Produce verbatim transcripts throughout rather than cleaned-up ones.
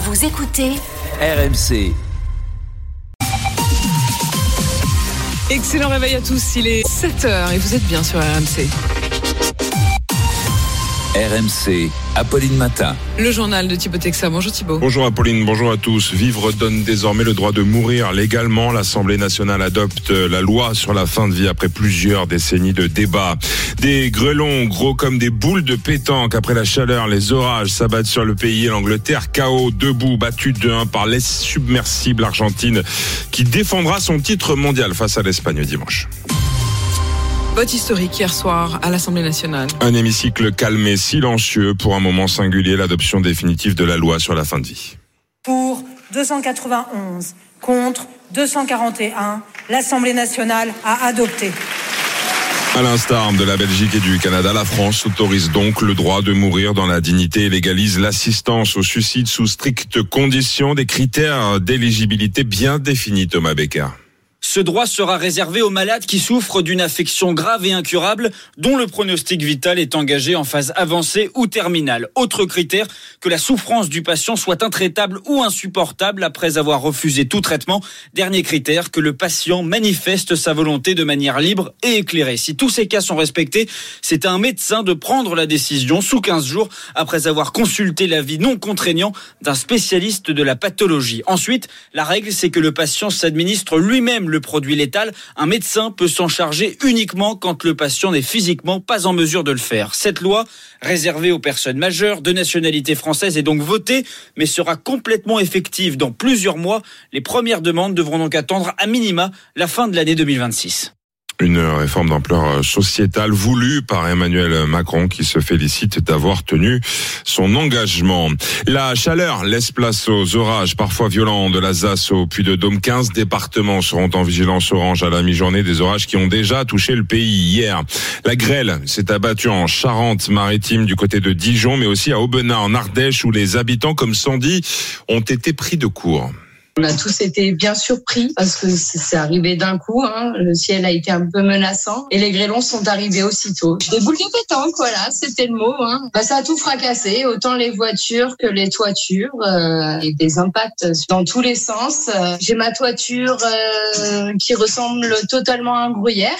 Vous écoutez R M C. Excellent réveil à tous, il est sept heures et vous êtes bien sur R M C. R M C, Apolline Matin. Le journal de Thibaut Texa. Bonjour Thibaut. Bonjour Apolline, bonjour à tous. Vivre donne désormais le droit de mourir légalement. L'Assemblée nationale adopte la loi sur la fin de vie après plusieurs décennies de débats. Des grêlons gros comme des boules de pétanque. Après la chaleur, les orages s'abattent sur le pays. L'Angleterre, K O, debout, battue deux un par l'insubmersible Argentine qui défendra son titre mondial face à l'Espagne dimanche. Vote historique hier soir à l'Assemblée nationale. Un hémicycle calme et silencieux pour un moment singulier, l'adoption définitive de la loi sur la fin de vie. Pour deux cent quatre-vingt-onze, contre deux cent quarante et un, l'Assemblée nationale a adopté. À l'instar de la Belgique et du Canada, la France autorise donc le droit de mourir dans la dignité et légalise l'assistance au suicide sous strictes conditions, des critères d'éligibilité bien définis, Thomas Becker. Ce droit sera réservé aux malades qui souffrent d'une affection grave et incurable, dont le pronostic vital est engagé en phase avancée ou terminale. Autre critère, que la souffrance du patient soit intraitable ou insupportable après avoir refusé tout traitement. Dernier critère, que le patient manifeste sa volonté de manière libre et éclairée. Si tous ces cas sont respectés, c'est à un médecin de prendre la décision sous quinze jours après avoir consulté l'avis non contraignant d'un spécialiste de la pathologie. Ensuite, la règle, c'est que le patient s'administre lui-même le produit létal. Un médecin peut s'en charger uniquement quand le patient n'est physiquement pas en mesure de le faire. Cette loi, réservée aux personnes majeures de nationalité française, est donc votée, mais sera complètement effective dans plusieurs mois. Les premières demandes devront donc attendre à minima la fin de l'année deux mille vingt-six. Une réforme d'ampleur sociétale voulue par Emmanuel Macron qui se félicite d'avoir tenu son engagement. La chaleur laisse place aux orages parfois violents de l'Alsace au Puy-de-Dôme. quinze départements seront en vigilance orange à la mi-journée, des orages qui ont déjà touché le pays hier. La grêle s'est abattue en Charente-Maritime du côté de Dijon, mais aussi à Aubenas en Ardèche où les habitants comme Sandy ont été pris de court. On a tous été bien surpris parce que c'est arrivé d'un coup, hein. Le ciel a été un peu menaçant et les grêlons sont arrivés aussitôt. Des boules de pétanque, voilà, c'était le mot. Hein. Bah, ça a tout fracassé, autant les voitures que les toitures, euh, et des impacts dans tous les sens. Euh, j'ai ma toiture euh, qui ressemble totalement à un gruyère.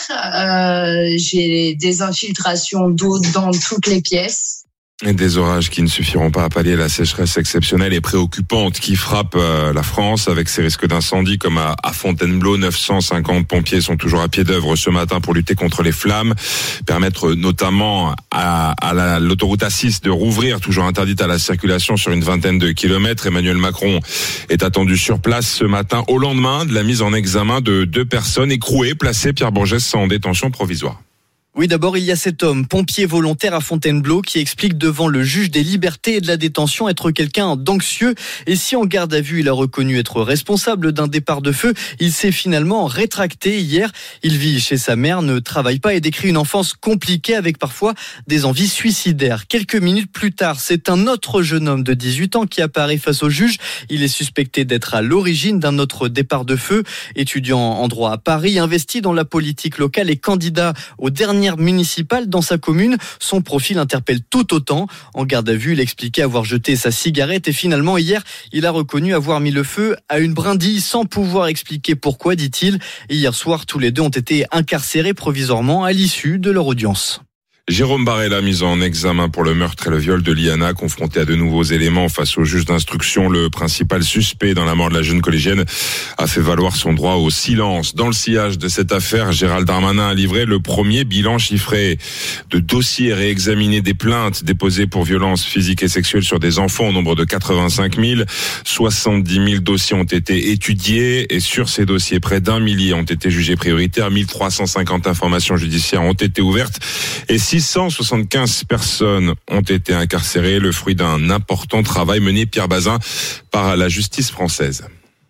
Euh, j'ai des infiltrations d'eau dans toutes les pièces. Et des orages qui ne suffiront pas à pallier la sécheresse exceptionnelle et préoccupante qui frappe euh, la France avec ces risques d'incendie comme à, à Fontainebleau. neuf cent cinquante pompiers sont toujours à pied d'œuvre ce matin pour lutter contre les flammes, permettre notamment à, à la, l'autoroute A six de rouvrir, toujours interdite à la circulation sur une vingtaine de kilomètres. Emmanuel Macron est attendu sur place ce matin au lendemain de la mise en examen de deux personnes écrouées placées, Pierre Bourgès, en détention provisoire. Oui, d'abord, il y a cet homme, pompier volontaire à Fontainebleau, qui explique devant le juge des libertés et de la détention être quelqu'un d'anxieux. Et si en garde à vue, il a reconnu être responsable d'un départ de feu, il s'est finalement rétracté hier. Il vit chez sa mère, ne travaille pas et décrit une enfance compliquée avec parfois des envies suicidaires. Quelques minutes plus tard, c'est un autre jeune homme de dix-huit ans qui apparaît face au juge. Il est suspecté d'être à l'origine d'un autre départ de feu. Étudiant en droit à Paris, investi dans la politique locale et candidat au dernier municipale dans sa commune, son profil interpelle tout autant. En garde à vue, il expliquait avoir jeté sa cigarette et finalement hier, il a reconnu avoir mis le feu à une brindille sans pouvoir expliquer pourquoi, dit-il. Et hier soir, tous les deux ont été incarcérés provisoirement à l'issue de leur audience. Jérôme Barella, mis en examen pour le meurtre et le viol de Liana, confronté à de nouveaux éléments face au juge d'instruction. Le principal suspect dans la mort de la jeune collégienne a fait valoir son droit au silence. Dans le sillage de cette affaire, Gérald Darmanin a livré le premier bilan chiffré de dossiers réexaminés, des plaintes déposées pour violences physiques et sexuelles sur des enfants au nombre de quatre-vingt-cinq mille. soixante-dix mille dossiers ont été étudiés et sur ces dossiers, près d'un millier ont été jugés prioritaires. mille trois cent cinquante informations judiciaires ont été ouvertes et six cent soixante-quinze personnes ont été incarcérées, le fruit d'un important travail mené, Pierre Bazin, par la justice française.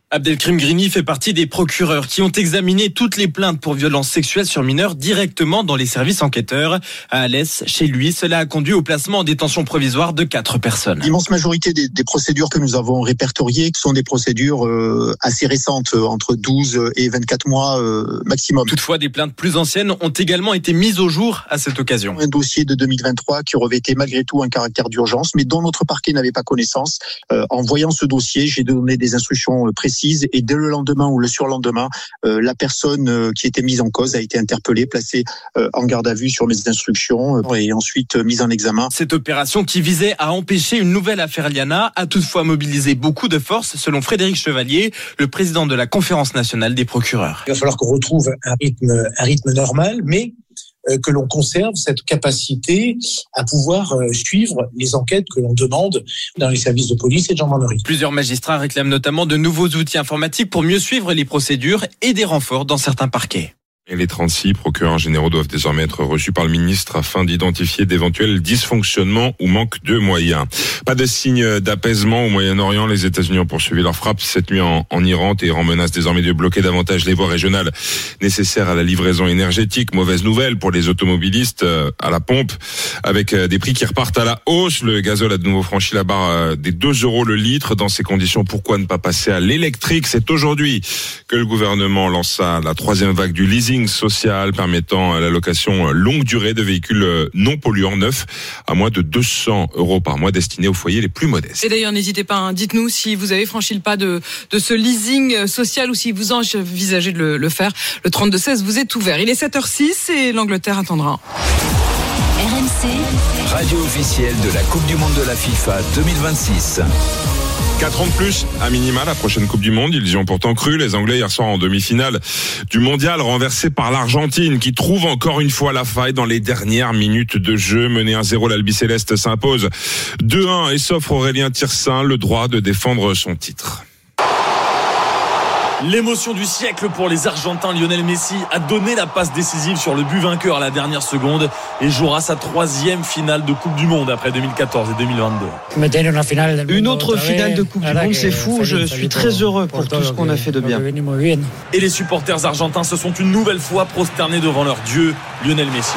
Abdelkrim Grini fait partie des procureurs qui ont examiné toutes les plaintes pour violences sexuelles sur mineurs directement dans les services enquêteurs. À Alès, chez lui, cela a conduit au placement en détention provisoire de quatre personnes. L'immense majorité des, des procédures que nous avons répertoriées sont des procédures euh, assez récentes, entre douze et vingt-quatre mois euh, maximum. Toutefois, des plaintes plus anciennes ont également été mises au jour à cette occasion. Un dossier de deux mille vingt-trois qui revêtait malgré tout un caractère d'urgence, mais dont notre parquet n'avait pas connaissance. Euh, en voyant ce dossier, j'ai donné des instructions précises et dès le lendemain ou le surlendemain, euh, la personne euh, qui était mise en cause a été interpellée, placée euh, en garde à vue sur mes instructions euh, et ensuite euh, mise en examen. Cette opération qui visait à empêcher une nouvelle affaire Liana a toutefois mobilisé beaucoup de forces, selon Frédéric Chevalier, le président de la Conférence nationale des procureurs. Il va falloir qu'on retrouve un rythme, un rythme normal, mais que l'on conserve cette capacité à pouvoir suivre les enquêtes que l'on demande dans les services de police et de gendarmerie. Plusieurs magistrats réclament notamment de nouveaux outils informatiques pour mieux suivre les procédures et des renforts dans certains parquets. Et les trente-six procureurs généraux doivent désormais être reçus par le ministre afin d'identifier d'éventuels dysfonctionnements ou manque de moyens. Pas de signe d'apaisement au Moyen-Orient. Les États-Unis ont poursuivi leur frappe cette nuit en, en Iran. Téhéran menace désormais de bloquer davantage les voies régionales nécessaires à la livraison énergétique. Mauvaise nouvelle pour les automobilistes à la pompe, avec des prix qui repartent à la hausse. Le gazole a de nouveau franchi la barre des deux euros le litre. Dans ces conditions, pourquoi ne pas passer à l'électrique? C'est aujourd'hui que le gouvernement lança la troisième vague du leasing social permettant la location longue durée de véhicules non polluants neufs à moins de deux cents euros par mois destinés aux foyers les plus modestes. Et d'ailleurs, n'hésitez pas, hein, dites-nous si vous avez franchi le pas de, de ce leasing social ou si vous envisagez de le, le faire. Le trente-deux seize vous est ouvert. Il est sept heures six et l'Angleterre attendra. R M C, radio officielle de la Coupe du Monde de la FIFA deux mille vingt-six. quatre ans de plus, à minima, la prochaine Coupe du Monde. Ils y ont pourtant cru. Les Anglais, hier soir, en demi-finale du Mondial, renversés par l'Argentine, qui trouve encore une fois la faille dans les dernières minutes de jeu. Mené un zéro, l'Albiceleste s'impose deux un et s'offre Aurélien Tiersin le droit de défendre son titre. L'émotion du siècle pour les Argentins. Lionel Messi a donné la passe décisive sur le but vainqueur à la dernière seconde et jouera sa troisième finale de Coupe du Monde après deux mille quatorze et deux mille vingt-deux. Une autre finale de Coupe du Monde, c'est fou. Je suis très heureux pour tout ce qu'on a fait de bien. Et les supporters argentins se sont une nouvelle fois prosternés devant leur dieu, Lionel Messi.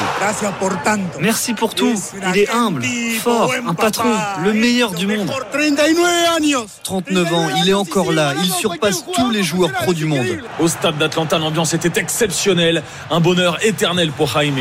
Merci pour tout. Il est humble, fort, un patron, le meilleur du monde. trente-neuf ans, il est encore là. Il surpasse tous les joueurs pro du monde. Au stade d'Atlanta, l'ambiance était exceptionnelle. Un bonheur éternel pour Jaime.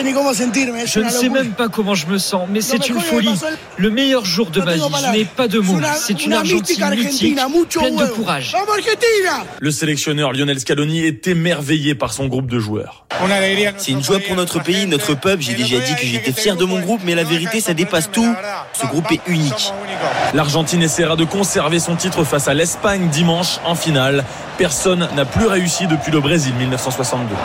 Je ne sais même pas comment je me sens, mais c'est une folie. Le meilleur jour de ma vie, je n'ai pas de mots. C'est une Argentine mythique, pleine de courage. Le sélectionneur Lionel Scaloni est émerveillé par son groupe de joueurs. C'est une joie pour notre pays, notre peuple. J'ai déjà dit que j'étais fier de mon groupe, mais la vérité, ça dépasse tout. Ce groupe est unique. L'Argentine essaiera de conserver son titre face à l'Espagne dimanche en finale. Personne n'a plus réussi depuis le Brésil mille neuf cent soixante-deux.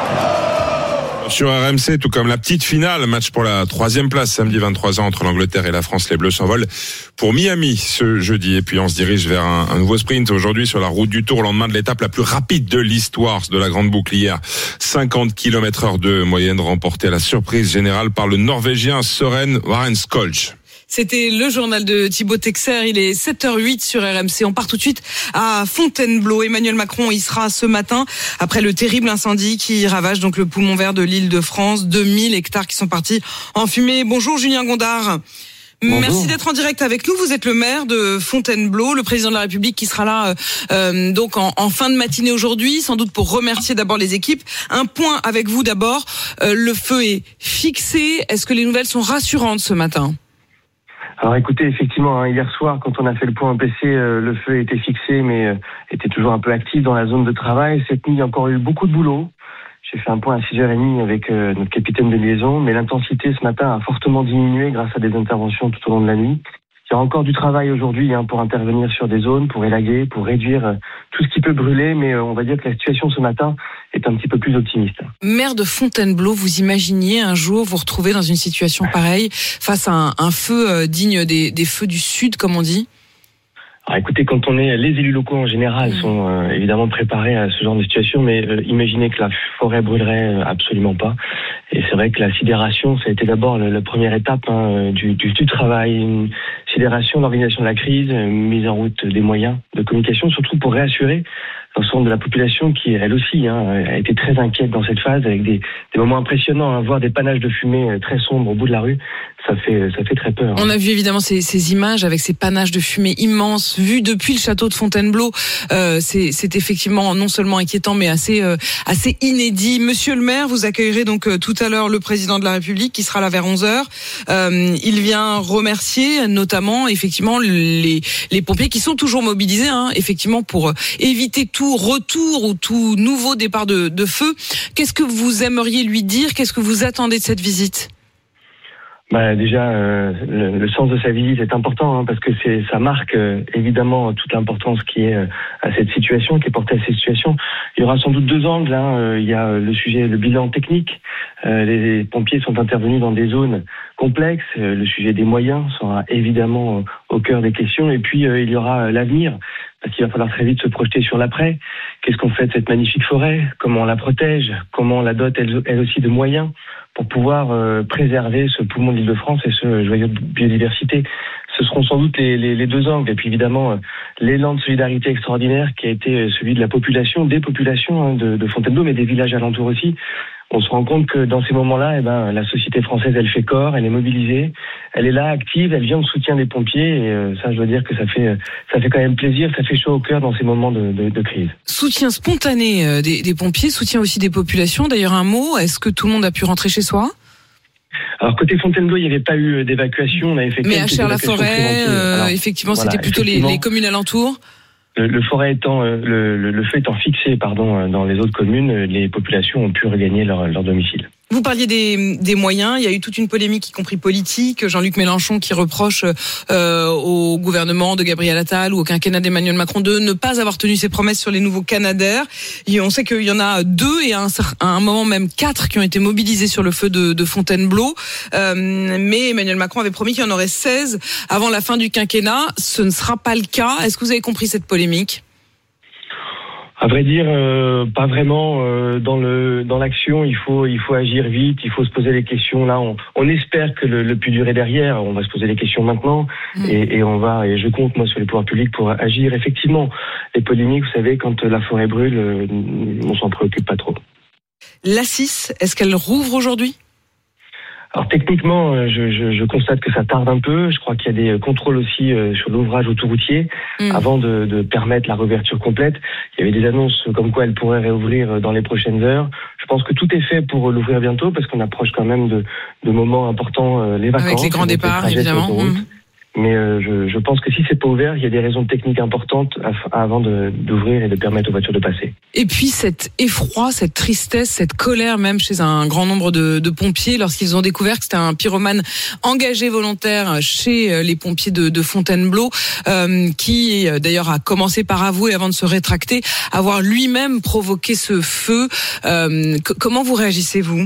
Sur R M C, tout comme la petite finale, match pour la troisième place samedi vingt-trois ans entre l'Angleterre et la France. Les Bleus s'envolent pour Miami ce jeudi et puis on se dirige vers un, un nouveau sprint aujourd'hui sur la route du Tour, lendemain de l'étape la plus rapide de l'histoire de la Grande Boucle hier. cinquante kilomètres heure de moyenne remportée à la surprise générale par le Norvégien Søren Warenskolch. C'était le journal de Thibaut Texer. Il est sept heures huit sur R M C. On part tout de suite à Fontainebleau. Emmanuel Macron y sera ce matin après le terrible incendie qui ravage donc le poumon vert de l'Île-de-France. deux mille hectares qui sont partis en fumée. Bonjour Julien Gondard. Bonjour. Merci d'être en direct avec nous. Vous êtes le maire de Fontainebleau, le président de la République qui sera là euh, donc en, en fin de matinée aujourd'hui, sans doute pour remercier d'abord les équipes. Un point avec vous d'abord. Euh, le feu est fixé. Est-ce que les nouvelles sont rassurantes ce matin ? Alors écoutez, effectivement, hein, hier soir, quand on a fait le point au P C, euh, le feu était fixé, mais euh, était toujours un peu actif dans la zone de travail. Cette nuit, il y a encore eu beaucoup de boulot. J'ai fait un point à six heures trente avec euh, notre capitaine de liaison, mais l'intensité ce matin a fortement diminué grâce à des interventions tout au long de la nuit. Il y a encore du travail aujourd'hui hein, pour intervenir sur des zones, pour élaguer, pour réduire euh, tout ce qui peut brûler, mais euh, on va dire que la situation ce matin est un petit peu plus optimiste. Maire de Fontainebleau, vous imaginiez un jour vous retrouver dans une situation pareille, face à un, un feu euh, digne des, des feux du Sud, comme on dit ? Alors écoutez, quand on est, les élus locaux en général sont euh, évidemment préparés à ce genre de situation, mais euh, imaginez que la forêt brûlerait euh, absolument pas. Et c'est vrai que la sidération, ça a été d'abord la, la première étape hein, du, du, du travail. Une considération l'organisation de la crise, mise en route des moyens de communication, surtout pour réassurer l'ensemble de la population qui, elle aussi, hein, a été très inquiète dans cette phase, avec des, des moments impressionnants, hein, voir des panaches de fumée très sombres au bout de la rue, ça fait, ça fait très peur. Hein. On a vu évidemment ces, ces images avec ces panaches de fumée immenses, vues depuis le château de Fontainebleau. Euh, c'est, c'est effectivement non seulement inquiétant, mais assez, euh, assez inédit. Monsieur le maire, vous accueillerez donc euh, tout à l'heure le président de la République qui sera là vers onze heures. Euh, il vient remercier notamment effectivement les, les pompiers qui sont toujours mobilisés, hein, effectivement pour éviter tout retour ou tout nouveau départ de, de feu. Qu'est-ce que vous aimeriez lui dire ? Qu'est-ce que vous attendez de cette visite ? Bah déjà, euh, le, le sens de sa visite est important, hein, parce que c'est ça marque euh, évidemment toute l'importance qui est euh, à cette situation, qui est portée à cette situation. Il y aura sans doute deux angles. Hein. Euh, il y a le sujet, le bilan technique. Euh, les pompiers sont intervenus dans des zones complexes. Euh, le sujet des moyens sera évidemment euh, au cœur des questions. Et puis euh, il y aura euh, l'avenir, parce qu'il va falloir très vite se projeter sur l'après. Qu'est-ce qu'on fait de cette magnifique forêt ? Comment on la protège ? Comment on la dote elle, elle aussi de moyens pour pouvoir euh, préserver ce poumon d'Île-de-France et ce joyau de biodiversité. Ce seront sans doute les, les, les deux angles. Et puis évidemment, euh, l'élan de solidarité extraordinaire qui a été celui de la population, des populations hein, de, de Fontainebleau, mais des villages alentours aussi. On se rend compte que dans ces moments-là, eh ben, la société française, elle fait corps, elle est mobilisée, elle est là, active, elle vient au soutien des pompiers. Et euh, ça, je dois dire que ça fait, ça fait quand même plaisir, ça fait chaud au cœur dans ces moments de, de, de crise. Soutien spontané des, des pompiers, soutien aussi des populations. D'ailleurs, un mot, est-ce que tout le monde a pu rentrer chez soi ? Alors côté Fontainebleau, il n'y avait pas eu d'évacuation. On avait fait Mais à Cher-la-Forêt, euh, effectivement, voilà, c'était plutôt effectivement, les, les communes alentours. Le, le forêt étant, le, le, le feu étant fixé, pardon, dans les autres communes, les populations ont pu regagner leur, leur domicile. Vous parliez des, des moyens, il y a eu toute une polémique, y compris politique. Jean-Luc Mélenchon qui reproche euh, au gouvernement de Gabriel Attal ou au quinquennat d'Emmanuel Macron de ne pas avoir tenu ses promesses sur les nouveaux Canadair. Et on sait qu'il y en a deux et à un, à un moment même quatre qui ont été mobilisés sur le feu de, de Fontainebleau. Euh, mais Emmanuel Macron avait promis qu'il y en aurait seize avant la fin du quinquennat. Ce ne sera pas le cas. Est-ce que vous avez compris cette polémique ? À vrai dire, euh, pas vraiment. Euh, dans le dans l'action, il faut il faut agir vite, il faut se poser les questions. Là, on, on espère que le, le plus dur est derrière. On va se poser les questions maintenant, mmh. et, et on va. Et je compte moi sur les pouvoirs publics pour agir. Effectivement, les polémiques, vous savez, quand la forêt brûle, euh, on s'en préoccupe pas trop. L'A six, est-ce qu'elle rouvre aujourd'hui ? Alors techniquement, je, je, je constate que ça tarde un peu. Je crois qu'il y a des contrôles aussi euh, sur l'ouvrage autoroutier mmh. avant de, de permettre la réouverture complète. Il y avait des annonces comme quoi elle pourrait réouvrir dans les prochaines heures. Je pense que tout est fait pour l'ouvrir bientôt parce qu'on approche quand même de, de moments importants, euh, les vacances. Avec les grands départs, évidemment. Mmh. Mais euh, je, je pense que si c'est pas ouvert, il y a des raisons techniques importantes avant de, d'ouvrir et de permettre aux voitures de passer. Et puis cet effroi, cette tristesse, cette colère même chez un grand nombre de, de pompiers lorsqu'ils ont découvert que c'était un pyromane engagé volontaire chez les pompiers de, de Fontainebleau, euh, qui d'ailleurs a commencé par avouer avant de se rétracter avoir lui-même provoqué ce feu. Euh, c- comment vous réagissez vous ?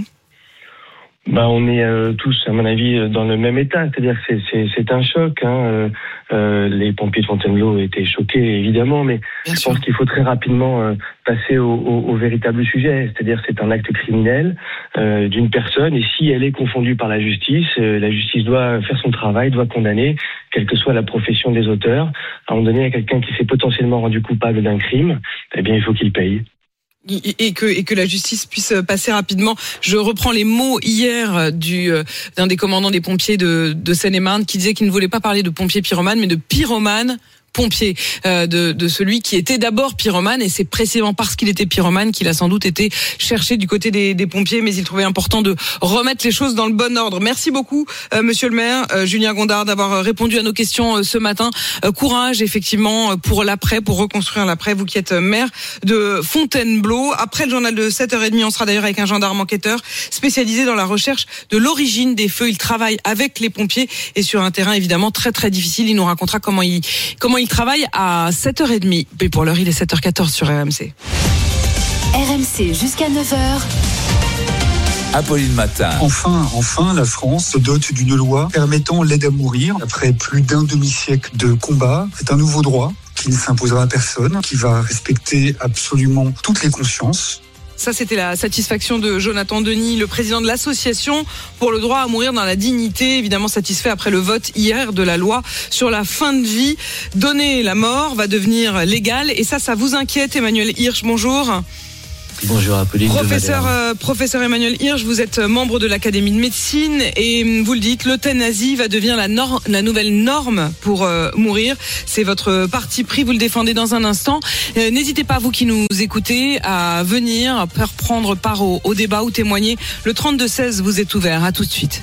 Bah, on est euh, tous, à mon avis, dans le même état. C'est-à-dire que c'est, c'est, c'est un choc. Hein. Euh, euh, les pompiers de Fontainebleau étaient choqués, évidemment, mais Bien je sûr. pense qu'il faut très rapidement euh, passer au, au, au véritable sujet. C'est-à-dire que c'est un acte criminel euh, d'une personne, et si elle est confondue par la justice, euh, la justice doit faire son travail, doit condamner, quelle que soit la profession des auteurs. À un moment donné, il y a quelqu'un qui s'est potentiellement rendu coupable d'un crime, eh bien, il faut qu'il paye. Et que, et que la justice puisse passer rapidement. Je reprends les mots hier du, d'un des commandants des pompiers de, de Seine-et-Marne qui disait qu'il ne voulait pas parler de pompiers pyromanes, mais de pyromanes pompier euh, de, de celui qui était d'abord pyromane, et c'est précisément parce qu'il était pyromane qu'il a sans doute été cherché du côté des, des pompiers, mais il trouvait important de remettre les choses dans le bon ordre. Merci beaucoup euh, monsieur le maire euh, Julien Gondard d'avoir répondu à nos questions euh, ce matin. Euh, courage effectivement pour l'après, pour reconstruire l'après, vous qui êtes maire de Fontainebleau. Après le journal de sept heures trente, on sera d'ailleurs avec un gendarme enquêteur spécialisé dans la recherche de l'origine des feux. Il travaille avec les pompiers et sur un terrain évidemment très très difficile. Il nous racontera comment il comment il Il travaille à sept heures trente. Mais pour l'heure, il est sept heures quatorze sur R M C. R M C jusqu'à neuf heures. Apolline Matin. Enfin, enfin, la France se dote d'une loi permettant l'aide à mourir après plus d'un demi-siècle de combat. C'est un nouveau droit qui ne s'imposera à personne, qui va respecter absolument toutes les consciences. Ça, c'était la satisfaction de Jonathan Denis, le président de l'association pour le droit à mourir dans la dignité, évidemment satisfait après le vote hier de la loi sur la fin de vie. Donner la mort va devenir légal et ça, ça vous inquiète, Emmanuel Hirsch, bonjour. Bonjour Apolline. Professeur, euh, professeur Emmanuel Hirsch, vous êtes membre de l'Académie de médecine et vous le dites, l'euthanasie va devenir la, nor- la nouvelle norme pour euh, mourir. C'est votre parti pris, vous le défendez dans un instant. Euh, n'hésitez pas, vous qui nous écoutez, à venir, à prendre part au, au débat ou témoigner. Le trente-deux seize vous est ouvert. À tout de suite.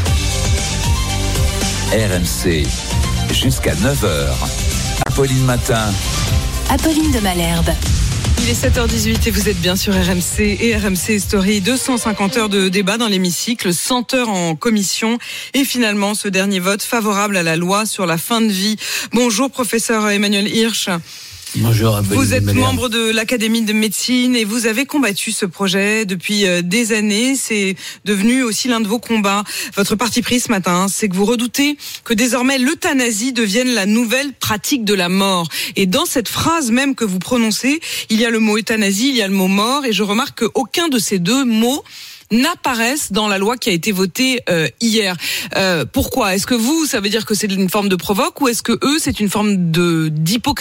R M C, jusqu'à neuf heures. Apolline Matin. Apolline de Malherbe. Il est sept heures dix-huit et vous êtes bien sur R M C et R M C Story. deux cent cinquante heures de débat dans l'hémicycle, cent heures en commission et finalement ce dernier vote favorable à la loi sur la fin de vie. Bonjour professeur Emmanuel Hirsch. Bonjour Apolline. Vous êtes membre de l'Académie de médecine et vous avez combattu ce projet depuis des années. C'est devenu aussi l'un de vos combats. Votre parti pris ce matin, c'est que vous redoutez que désormais l'euthanasie devienne la nouvelle pratique de la mort. Et dans cette phrase même que vous prononcez, il y a le mot euthanasie, il y a le mot mort et je remarque qu'aucun de ces deux mots n'apparaissent dans la loi qui a été votée euh, hier. Euh, pourquoi ? Est-ce que vous, ça veut dire que c'est une forme de provoque ou est-ce que eux, c'est une forme de d'hypocrisie ?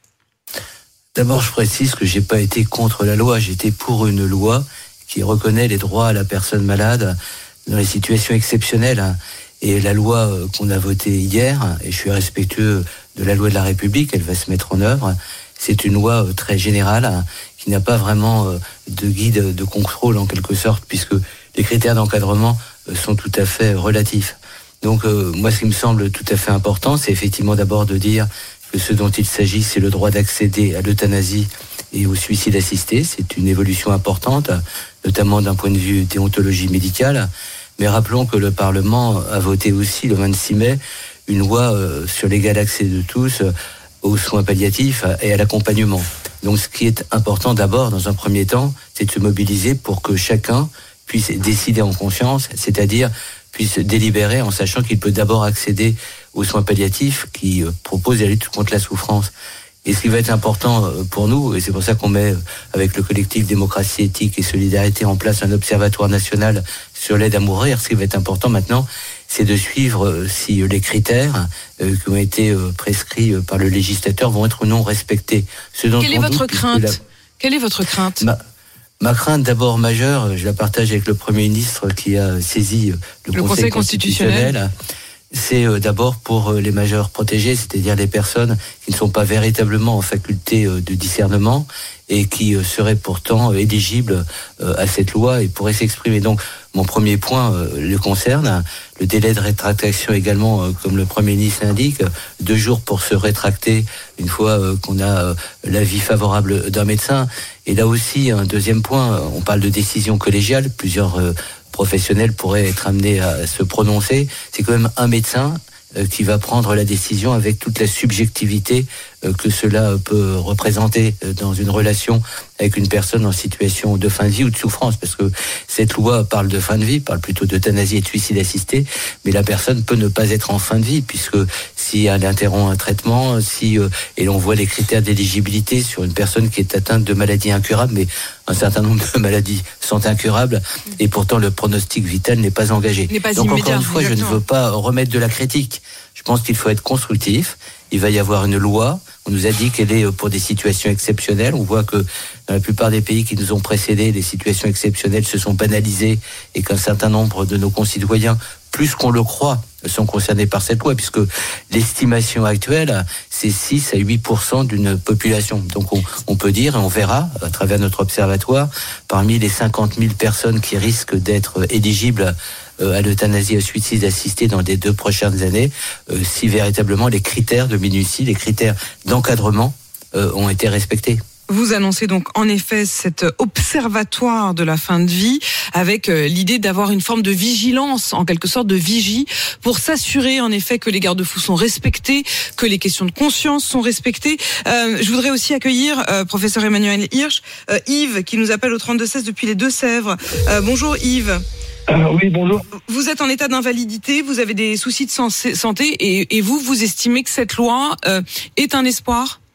D'abord, je précise que j'ai pas été contre la loi, j'étais pour une loi qui reconnaît les droits à la personne malade dans les situations exceptionnelles. Et la loi qu'on a votée hier, et je suis respectueux de la loi de la République, elle va se mettre en œuvre, c'est une loi très générale qui n'a pas vraiment de guide de contrôle en quelque sorte, puisque les critères d'encadrement sont tout à fait relatifs. Donc euh, moi, ce qui me semble tout à fait important, c'est effectivement d'abord de dire que ce dont il s'agit, c'est le droit d'accéder à l'euthanasie et au suicide assisté. C'est une évolution importante, notamment d'un point de vue déontologie médicale. Mais rappelons que le Parlement a voté aussi le vingt-six mai une loi euh, sur l'égal accès de tous euh, aux soins palliatifs et à l'accompagnement. Donc ce qui est important d'abord, dans un premier temps, c'est de se mobiliser pour que chacun puisse décider en conscience, c'est-à-dire puisse délibérer en sachant qu'il peut d'abord accéder aux soins palliatifs qui euh, proposent la lutte contre la souffrance. Et ce qui va être important pour nous, et c'est pour ça qu'on met avec le collectif Démocratie, Éthique et Solidarité en place un observatoire national sur l'aide à mourir, ce qui va être important maintenant, c'est de suivre si les critères qui ont été prescrits par le législateur vont être ou non respectés. Ce dont Quelle est votre crainte la... Quelle est votre crainte ma... Ma crainte d'abord majeure, je la partage avec le Premier ministre qui a saisi le, le Conseil, Conseil constitutionnel, constitutionnel. C'est d'abord pour les majeurs protégés, c'est-à-dire les personnes qui ne sont pas véritablement en faculté de discernement et qui seraient pourtant éligibles à cette loi et pourraient s'exprimer. Donc, mon premier point le concerne. Le délai de rétractation également, comme le Premier ministre l'indique, deux jours pour se rétracter une fois qu'on a l'avis favorable d'un médecin. Et là aussi, un deuxième point, on parle de décision collégiale, plusieurs professionnels pourraient être amenés à se prononcer. C'est quand même un médecin euh, qui va prendre la décision avec toute la subjectivité euh, que cela peut représenter euh, dans une relation avec une personne en situation de fin de vie ou de souffrance, parce que cette loi parle de fin de vie, parle plutôt d'euthanasie et de suicide assisté, mais la personne peut ne pas être en fin de vie, puisque si elle interrompt un traitement, si euh, et l'on voit les critères d'éligibilité sur une personne qui est atteinte de maladies incurables, mais un certain nombre de maladies sont incurables, et pourtant le pronostic vital n'est pas engagé. N'est pas Donc immédiat, encore une fois, exactement. Je ne veux pas remettre de la critique. Je pense qu'il faut être constructif. Il va y avoir une loi. On nous a dit qu'elle est pour des situations exceptionnelles. On voit que dans la plupart des pays qui nous ont précédés, les situations exceptionnelles se sont banalisées et qu'un certain nombre de nos concitoyens, plus qu'on le croit, sont concernés par cette loi, puisque l'estimation actuelle, c'est six à huit pour cent d'une population. Donc on, on peut dire, et on verra à travers notre observatoire, parmi les cinquante mille personnes qui risquent d'être éligibles à l'euthanasie et au suicide assisté dans les deux prochaines années, euh, si véritablement les critères de minutie, les critères d'encadrement euh, ont été respectés. Vous annoncez donc en effet cet observatoire de la fin de vie avec l'idée d'avoir une forme de vigilance, en quelque sorte de vigie, pour s'assurer en effet que les garde-fous sont respectés, que les questions de conscience sont respectées. Euh, je voudrais aussi accueillir euh, professeur Emmanuel Hirsch, euh, Yves qui nous appelle au trente-deux seize depuis les Deux-Sèvres. Euh, bonjour Yves. Euh, oui, bonjour. Vous êtes en état d'invalidité, vous avez des soucis de santé et, et vous, vous estimez que cette loi euh, est un espoir ?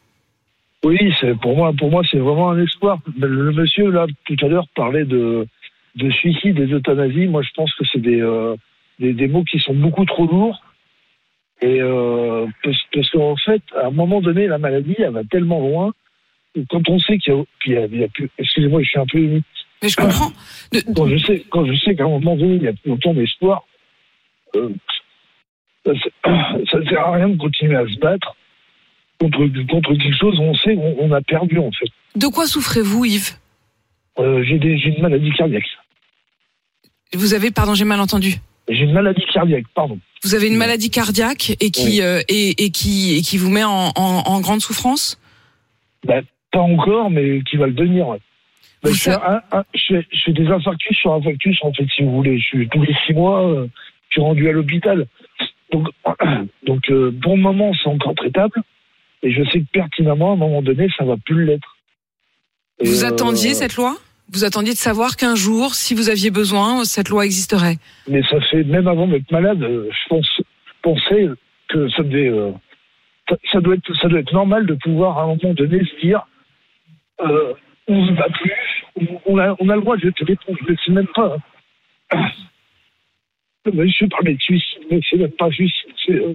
Oui, c'est, pour moi, pour moi, c'est vraiment un espoir. Le monsieur, là, tout à l'heure, parlait de, de suicide et d'euthanasie. Moi, je pense que c'est des, euh, des, des mots qui sont beaucoup trop lourds. Et, euh, parce, parce qu'en fait, à un moment donné, la maladie, elle va tellement loin. Quand on sait qu'il y a, qu'il y a, il y a plus, excusez-moi, je suis un peu ému. Mais je comprends. De... Quand je sais, quand je sais qu'à un moment donné, il y a plus autant d'espoir, euh, ça ne sert à rien de continuer à se battre contre, contre quelque chose où on sait qu'on on a perdu, en fait. De quoi souffrez-vous, Yves? euh, j'ai, des, j'ai une maladie cardiaque. Vous avez, pardon, j'ai mal entendu. J'ai une maladie cardiaque, pardon. Vous avez une maladie cardiaque et qui, oui. euh, et, et, qui, et qui vous met en, en, en grande souffrance? Ben, pas encore, mais qui va le devenir. Ouais. Ben, je, fais un, un, je, fais, je fais des infarctus sur infarctus, en fait, si vous voulez. Je suis, tous les six mois, euh, je suis rendu à l'hôpital. Donc, donc euh, pour le moment, c'est encore traitable. Et je sais que pertinemment, à un moment donné, ça va plus l'être. Et vous euh, attendiez cette loi? Vous attendiez de savoir qu'un jour, si vous aviez besoin, cette loi existerait? Mais ça fait, même avant d'être malade, je, pense, je pensais que ça devait, euh, ça, ça, doit être, ça doit être normal de pouvoir, à un moment donné, se dire euh, on ne va plus, on a, on a le droit de jeter l'éponge, je ne sais même pas. Hein. Mais je parlais de suicide, mais c'est même pas suicide, c'est, euh,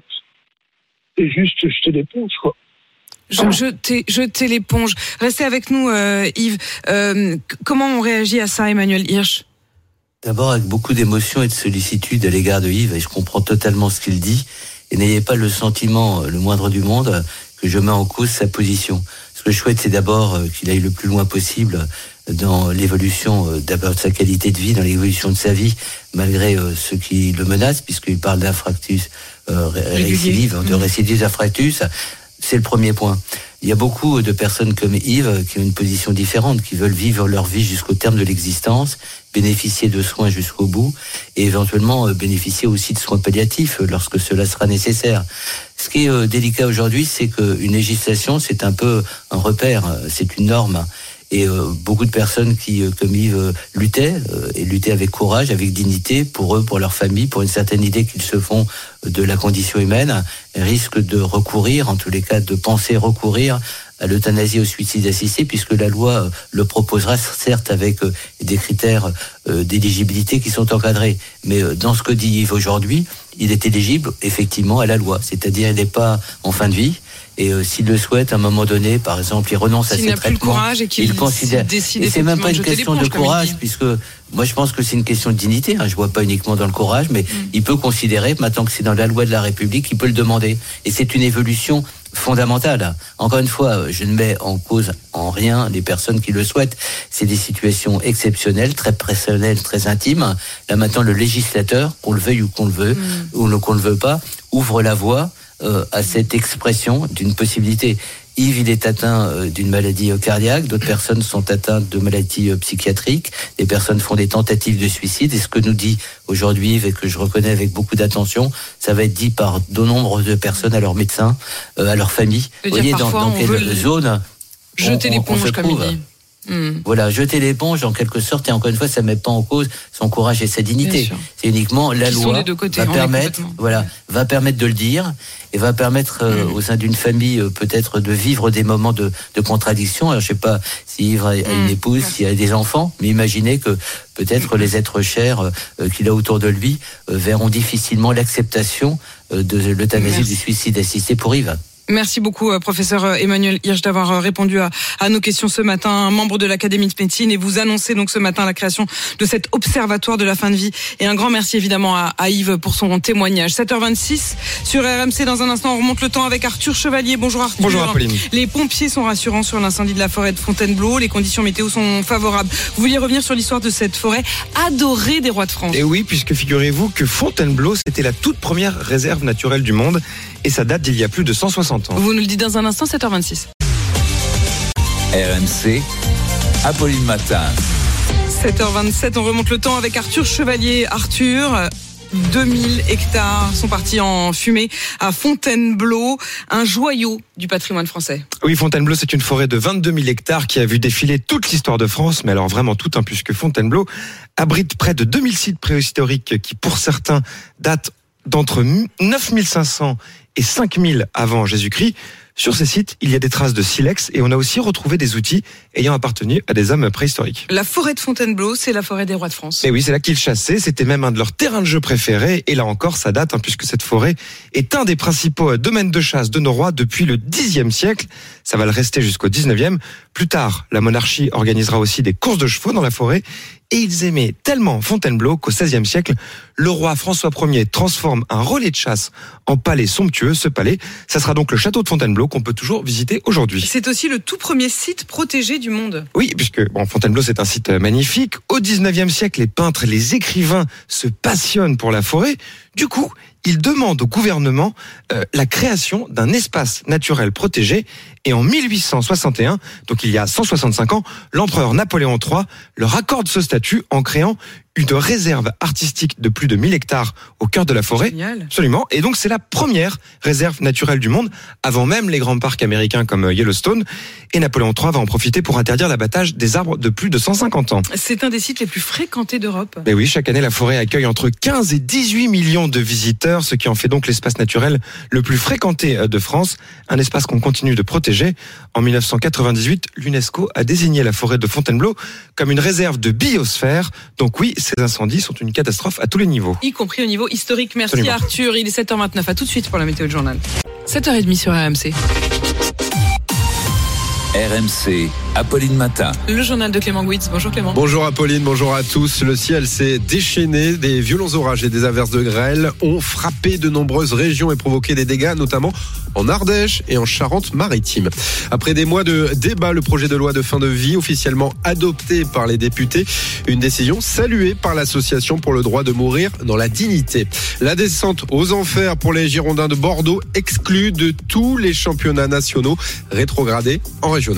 c'est juste jeter l'éponge, quoi. Je, jeter, jeter l'éponge. Restez avec nous, euh, Yves. Euh, comment on réagit à ça, Emmanuel Hirsch? D'abord, avec beaucoup d'émotion et de sollicitude à l'égard de Yves, et je comprends totalement ce qu'il dit. Et n'ayez pas le sentiment, le moindre du monde, que je mets en cause sa position. Ce que je souhaite, c'est d'abord qu'il aille le plus loin possible dans l'évolution d'abord de sa qualité de vie, dans l'évolution de sa vie, malgré ce qui le menace, puisqu'il parle d'infarctus euh, récidive, de récidive d'infarctus. C'est le premier point. Il y a beaucoup de personnes comme Yves qui ont une position différente, qui veulent vivre leur vie jusqu'au terme de l'existence, bénéficier de soins jusqu'au bout et éventuellement bénéficier aussi de soins palliatifs lorsque cela sera nécessaire. Ce qui est délicat aujourd'hui, c'est qu'une législation, c'est un peu un repère, c'est une norme. Et euh, beaucoup de personnes qui, euh, comme Yves, euh, luttaient, euh, et luttaient avec courage, avec dignité, pour eux, pour leur famille, pour une certaine idée qu'ils se font de la condition humaine, risquent de recourir, en tous les cas de penser recourir à l'euthanasie, au suicide assisté, puisque la loi euh, le proposera, certes avec euh, des critères euh, d'éligibilité qui sont encadrés. Mais euh, dans ce que dit Yves aujourd'hui, il est éligible effectivement à la loi, c'est-à-dire il n'est pas en fin de vie. Et euh, s'il le souhaite, à un moment donné, par exemple, il renonce s'il à ses traitements. S'il n'a plus le courage et qu'il il considère... décide et c'est même pas une de question de courage, puisque moi je pense que c'est une question de dignité. Hein, je vois pas uniquement dans le courage, mais mm. il peut considérer, maintenant que c'est dans la loi de la République, il peut le demander. Et c'est une évolution fondamentale. Encore une fois, je ne mets en cause en rien les personnes qui le souhaitent. C'est des situations exceptionnelles, très personnelles, très intimes. Là maintenant, le législateur, qu'on le veuille ou qu'on le veut, mm. ou qu'on le veut pas, ouvre la voie Euh, à cette expression d'une possibilité. Yves, il est atteint euh, d'une maladie euh, cardiaque, d'autres personnes sont atteintes de maladies euh, psychiatriques, des personnes font des tentatives de suicide, et ce que nous dit aujourd'hui Yves, et que je reconnais avec beaucoup d'attention, ça va être dit par de nombreuses de personnes à leurs médecins, euh, à leur famille. Vous voyez dans, dans quelle zone jeter on, l'éponge, on, on comme il dit. Mmh. Voilà, jeter l'éponge en quelque sorte, et encore une fois, ça ne met pas en cause son courage et sa dignité. C'est uniquement la Qui loi côtés, va permettre, voilà, va permettre de le dire et va permettre euh, mmh. au sein d'une famille euh, peut-être de vivre des moments de, de contradiction. Alors je sais pas si Yves a une mmh. épouse, s'il a des enfants, mais imaginez que peut-être mmh. les êtres chers euh, qu'il a autour de lui euh, verront difficilement l'acceptation euh, de l'euthanasie, du suicide assisté pour Yves. Merci beaucoup, professeur Emmanuel Hirsch, d'avoir répondu à, à nos questions ce matin, membre de l'Académie de médecine, et vous annoncez donc ce matin la création de cet observatoire de la fin de vie. Et un grand merci évidemment à, à Yves pour son témoignage. sept heures vingt-six sur R M C. Dans un instant, on remonte le temps avec Arthur Chevalier. Bonjour Arthur. Bonjour Apolline. Les pompiers sont rassurants sur l'incendie de la forêt de Fontainebleau. Les conditions météo sont favorables. Vous vouliez revenir sur l'histoire de cette forêt adorée des rois de France? Et oui, puisque figurez-vous que Fontainebleau, c'était la toute première réserve naturelle du monde. Et ça date d'il y a plus de cent soixante ans. Vous nous le dites dans un instant, sept heures vingt-six. R M C, Apolline Matin. sept heures vingt-sept, on remonte le temps avec Arthur Chevalier. Arthur, deux mille hectares sont partis en fumée à Fontainebleau, un joyau du patrimoine français. Oui, Fontainebleau, c'est une forêt de vingt-deux mille hectares qui a vu défiler toute l'histoire de France, mais alors vraiment tout, hein, puisque Fontainebleau abrite près de deux mille sites préhistoriques qui, pour certains, datent d'entre neuf mille cinq cents et cinq mille avant Jésus-Christ. Sur ces sites, il y a des traces de silex et on a aussi retrouvé des outils ayant appartenu à des hommes préhistoriques. La forêt de Fontainebleau, c'est la forêt des rois de France. Et oui, c'est là qu'ils chassaient, c'était même un de leurs terrains de jeu préférés, et là encore ça date, hein, puisque cette forêt est un des principaux domaines de chasse de nos rois depuis le dixième siècle. Ça va le rester jusqu'au dix-neuvième. Plus tard, la monarchie organisera aussi des courses de chevaux dans la forêt, et ils aimaient tellement Fontainebleau qu'au seizième siècle, le roi François Ier transforme un relais de chasse en palais somptueux. Ce palais, ça sera donc le château de Fontainebleau qu'on peut toujours visiter aujourd'hui. C'est aussi le tout premier site protégé du monde. Oui, puisque bon, Fontainebleau, c'est un site magnifique. Au dix-neuvième siècle, les peintres, les écrivains se passionnent pour la forêt. Du coup, ils demandent au gouvernement euh, la création d'un espace naturel protégé. Et en mille huit cent soixante et un, donc il y a cent soixante-cinq ans, l'empereur Napoléon trois leur accorde ce statut en créant une réserve artistique de plus de mille hectares au cœur de la forêt. Génial. Absolument. Et donc c'est la première réserve naturelle du monde, avant même les grands parcs américains comme Yellowstone. Et Napoléon trois va en profiter pour interdire l'abattage des arbres de plus de cent cinquante ans. C'est un des sites les plus fréquentés d'Europe. Mais oui, chaque année, la forêt accueille entre quinze et dix-huit millions de visiteurs, ce qui en fait donc l'espace naturel le plus fréquenté de France. Un espace qu'on continue de protéger. En mille neuf cent quatre-vingt-dix-huit, l'UNESCO a désigné la forêt de Fontainebleau comme une réserve de biosphère. Donc oui, ces incendies sont une catastrophe à tous les niveaux. Y compris au niveau historique. Merci Absolument. Arthur, il est sept heures vingt-neuf. À tout de suite pour la météo de journal. sept heures trente sur R M C. R M C, Apolline Matin. Le journal de Clément Gouitz. Bonjour Clément. Bonjour Apolline, bonjour à tous. Le ciel s'est déchaîné. Des violents orages et des averses de grêle ont frappé de nombreuses régions et provoqué des dégâts, notamment en Ardèche et en Charente-Maritime. Après des mois de débat, le projet de loi de fin de vie officiellement adopté par les députés, une décision saluée par l'association pour le droit de mourir dans la dignité. La descente aux enfers pour les Girondins de Bordeaux, exclus de tous les championnats nationaux, rétrogradés en régional.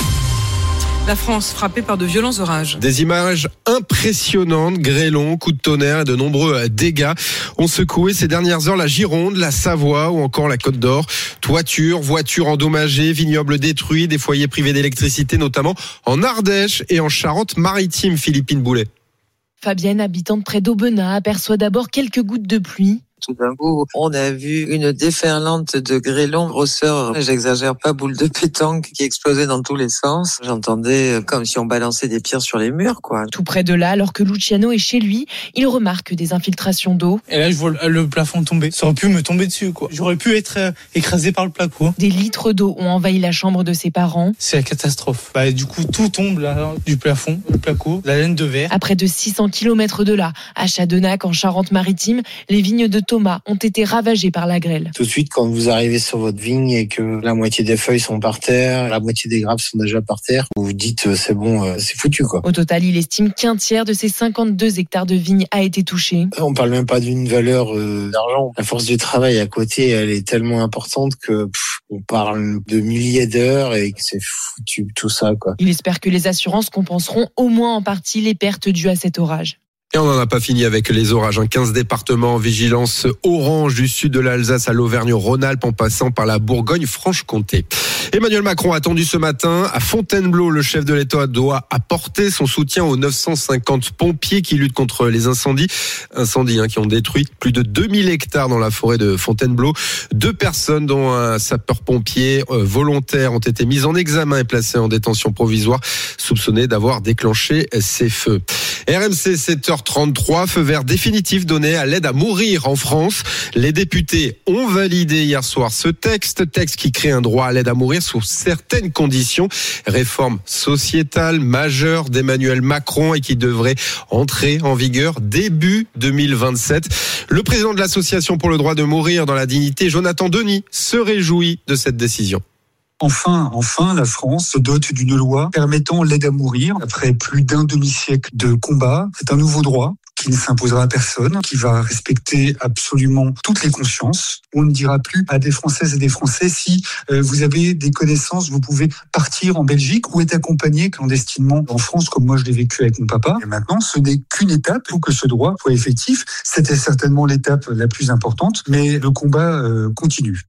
La France frappée par de violents orages. Des images impressionnantes, grêlons, coups de tonnerre et de nombreux dégâts ont secoué ces dernières heures la Gironde, la Savoie ou encore la Côte d'Or. Toitures, voitures endommagées, vignobles détruits, des foyers privés d'électricité, notamment en Ardèche et en Charente-Maritime. Philippine Boulet. Fabienne, habitante près d'Aubenas, aperçoit d'abord quelques gouttes de pluie. Tout d'un coup, on a vu une déferlante de grêlons, grosseur, j'exagère pas, boule de pétanque qui explosait dans tous les sens. J'entendais comme si on balançait des pierres sur les murs, quoi. Tout près de là, alors que Luciano est chez lui, il remarque des infiltrations d'eau. Et là, je vois le plafond tomber. Ça aurait pu me tomber dessus, quoi. J'aurais pu être écrasé par le placo. Des litres d'eau ont envahi la chambre de ses parents. C'est la catastrophe. Bah, du coup, tout tombe là, du plafond, le placo, la laine de verre. À près de six cents kilomètres de là, à Chadenac, en Charente-Maritime, les vignes de Thomas ont été ravagées par la grêle. Tout de suite, quand vous arrivez sur votre vigne et que la moitié des feuilles sont par terre, la moitié des grappes sont déjà par terre, vous vous dites c'est bon, c'est foutu, quoi. Au total, il estime qu'un tiers de ses cinquante-deux hectares de vignes a été touché. On parle même pas d'une valeur euh, d'argent. La force du travail à côté, elle est tellement importante que pff, on parle de milliers d'heures et que c'est foutu tout ça, quoi. Il espère que les assurances compenseront au moins en partie les pertes dues à cet orage. Et on n'en a pas fini avec les orages. quinze départements en vigilance orange du sud de l'Alsace à l'Auvergne-Rhône-Alpes en passant par la Bourgogne-Franche-Comté. Emmanuel Macron attendu ce matin à Fontainebleau. Le chef de l'État doit apporter son soutien aux neuf cent cinquante pompiers qui luttent contre les incendies. Incendies hein, qui ont détruit plus de deux mille hectares dans la forêt de Fontainebleau. Deux personnes, dont un sapeur-pompier euh, volontaire, ont été mises en examen et placées en détention provisoire, soupçonnées d'avoir déclenché ces feux. R M C sept heures trente-trois, feu vert définitif donné à l'aide à mourir en France. Les députés ont validé hier soir ce texte, texte qui crée un droit à l'aide à mourir sous certaines conditions. Réforme sociétale majeure d'Emmanuel Macron et qui devrait entrer en vigueur début deux mille vingt-sept. Le président de l'association pour le droit de mourir dans la dignité, Jonathan Denis, se réjouit de cette décision. Enfin, enfin, la France se dote d'une loi permettant l'aide à mourir. Après plus d'un demi-siècle de combat, c'est un nouveau droit qui ne s'imposera à personne, qui va respecter absolument toutes les consciences. On ne dira plus à des Françaises et des Français si euh, vous avez des connaissances, vous pouvez partir en Belgique ou être accompagné clandestinement en France, comme moi je l'ai vécu avec mon papa. Et maintenant, ce n'est qu'une étape pour que ce droit soit effectif. C'était certainement l'étape la plus importante, mais le combat euh, continue.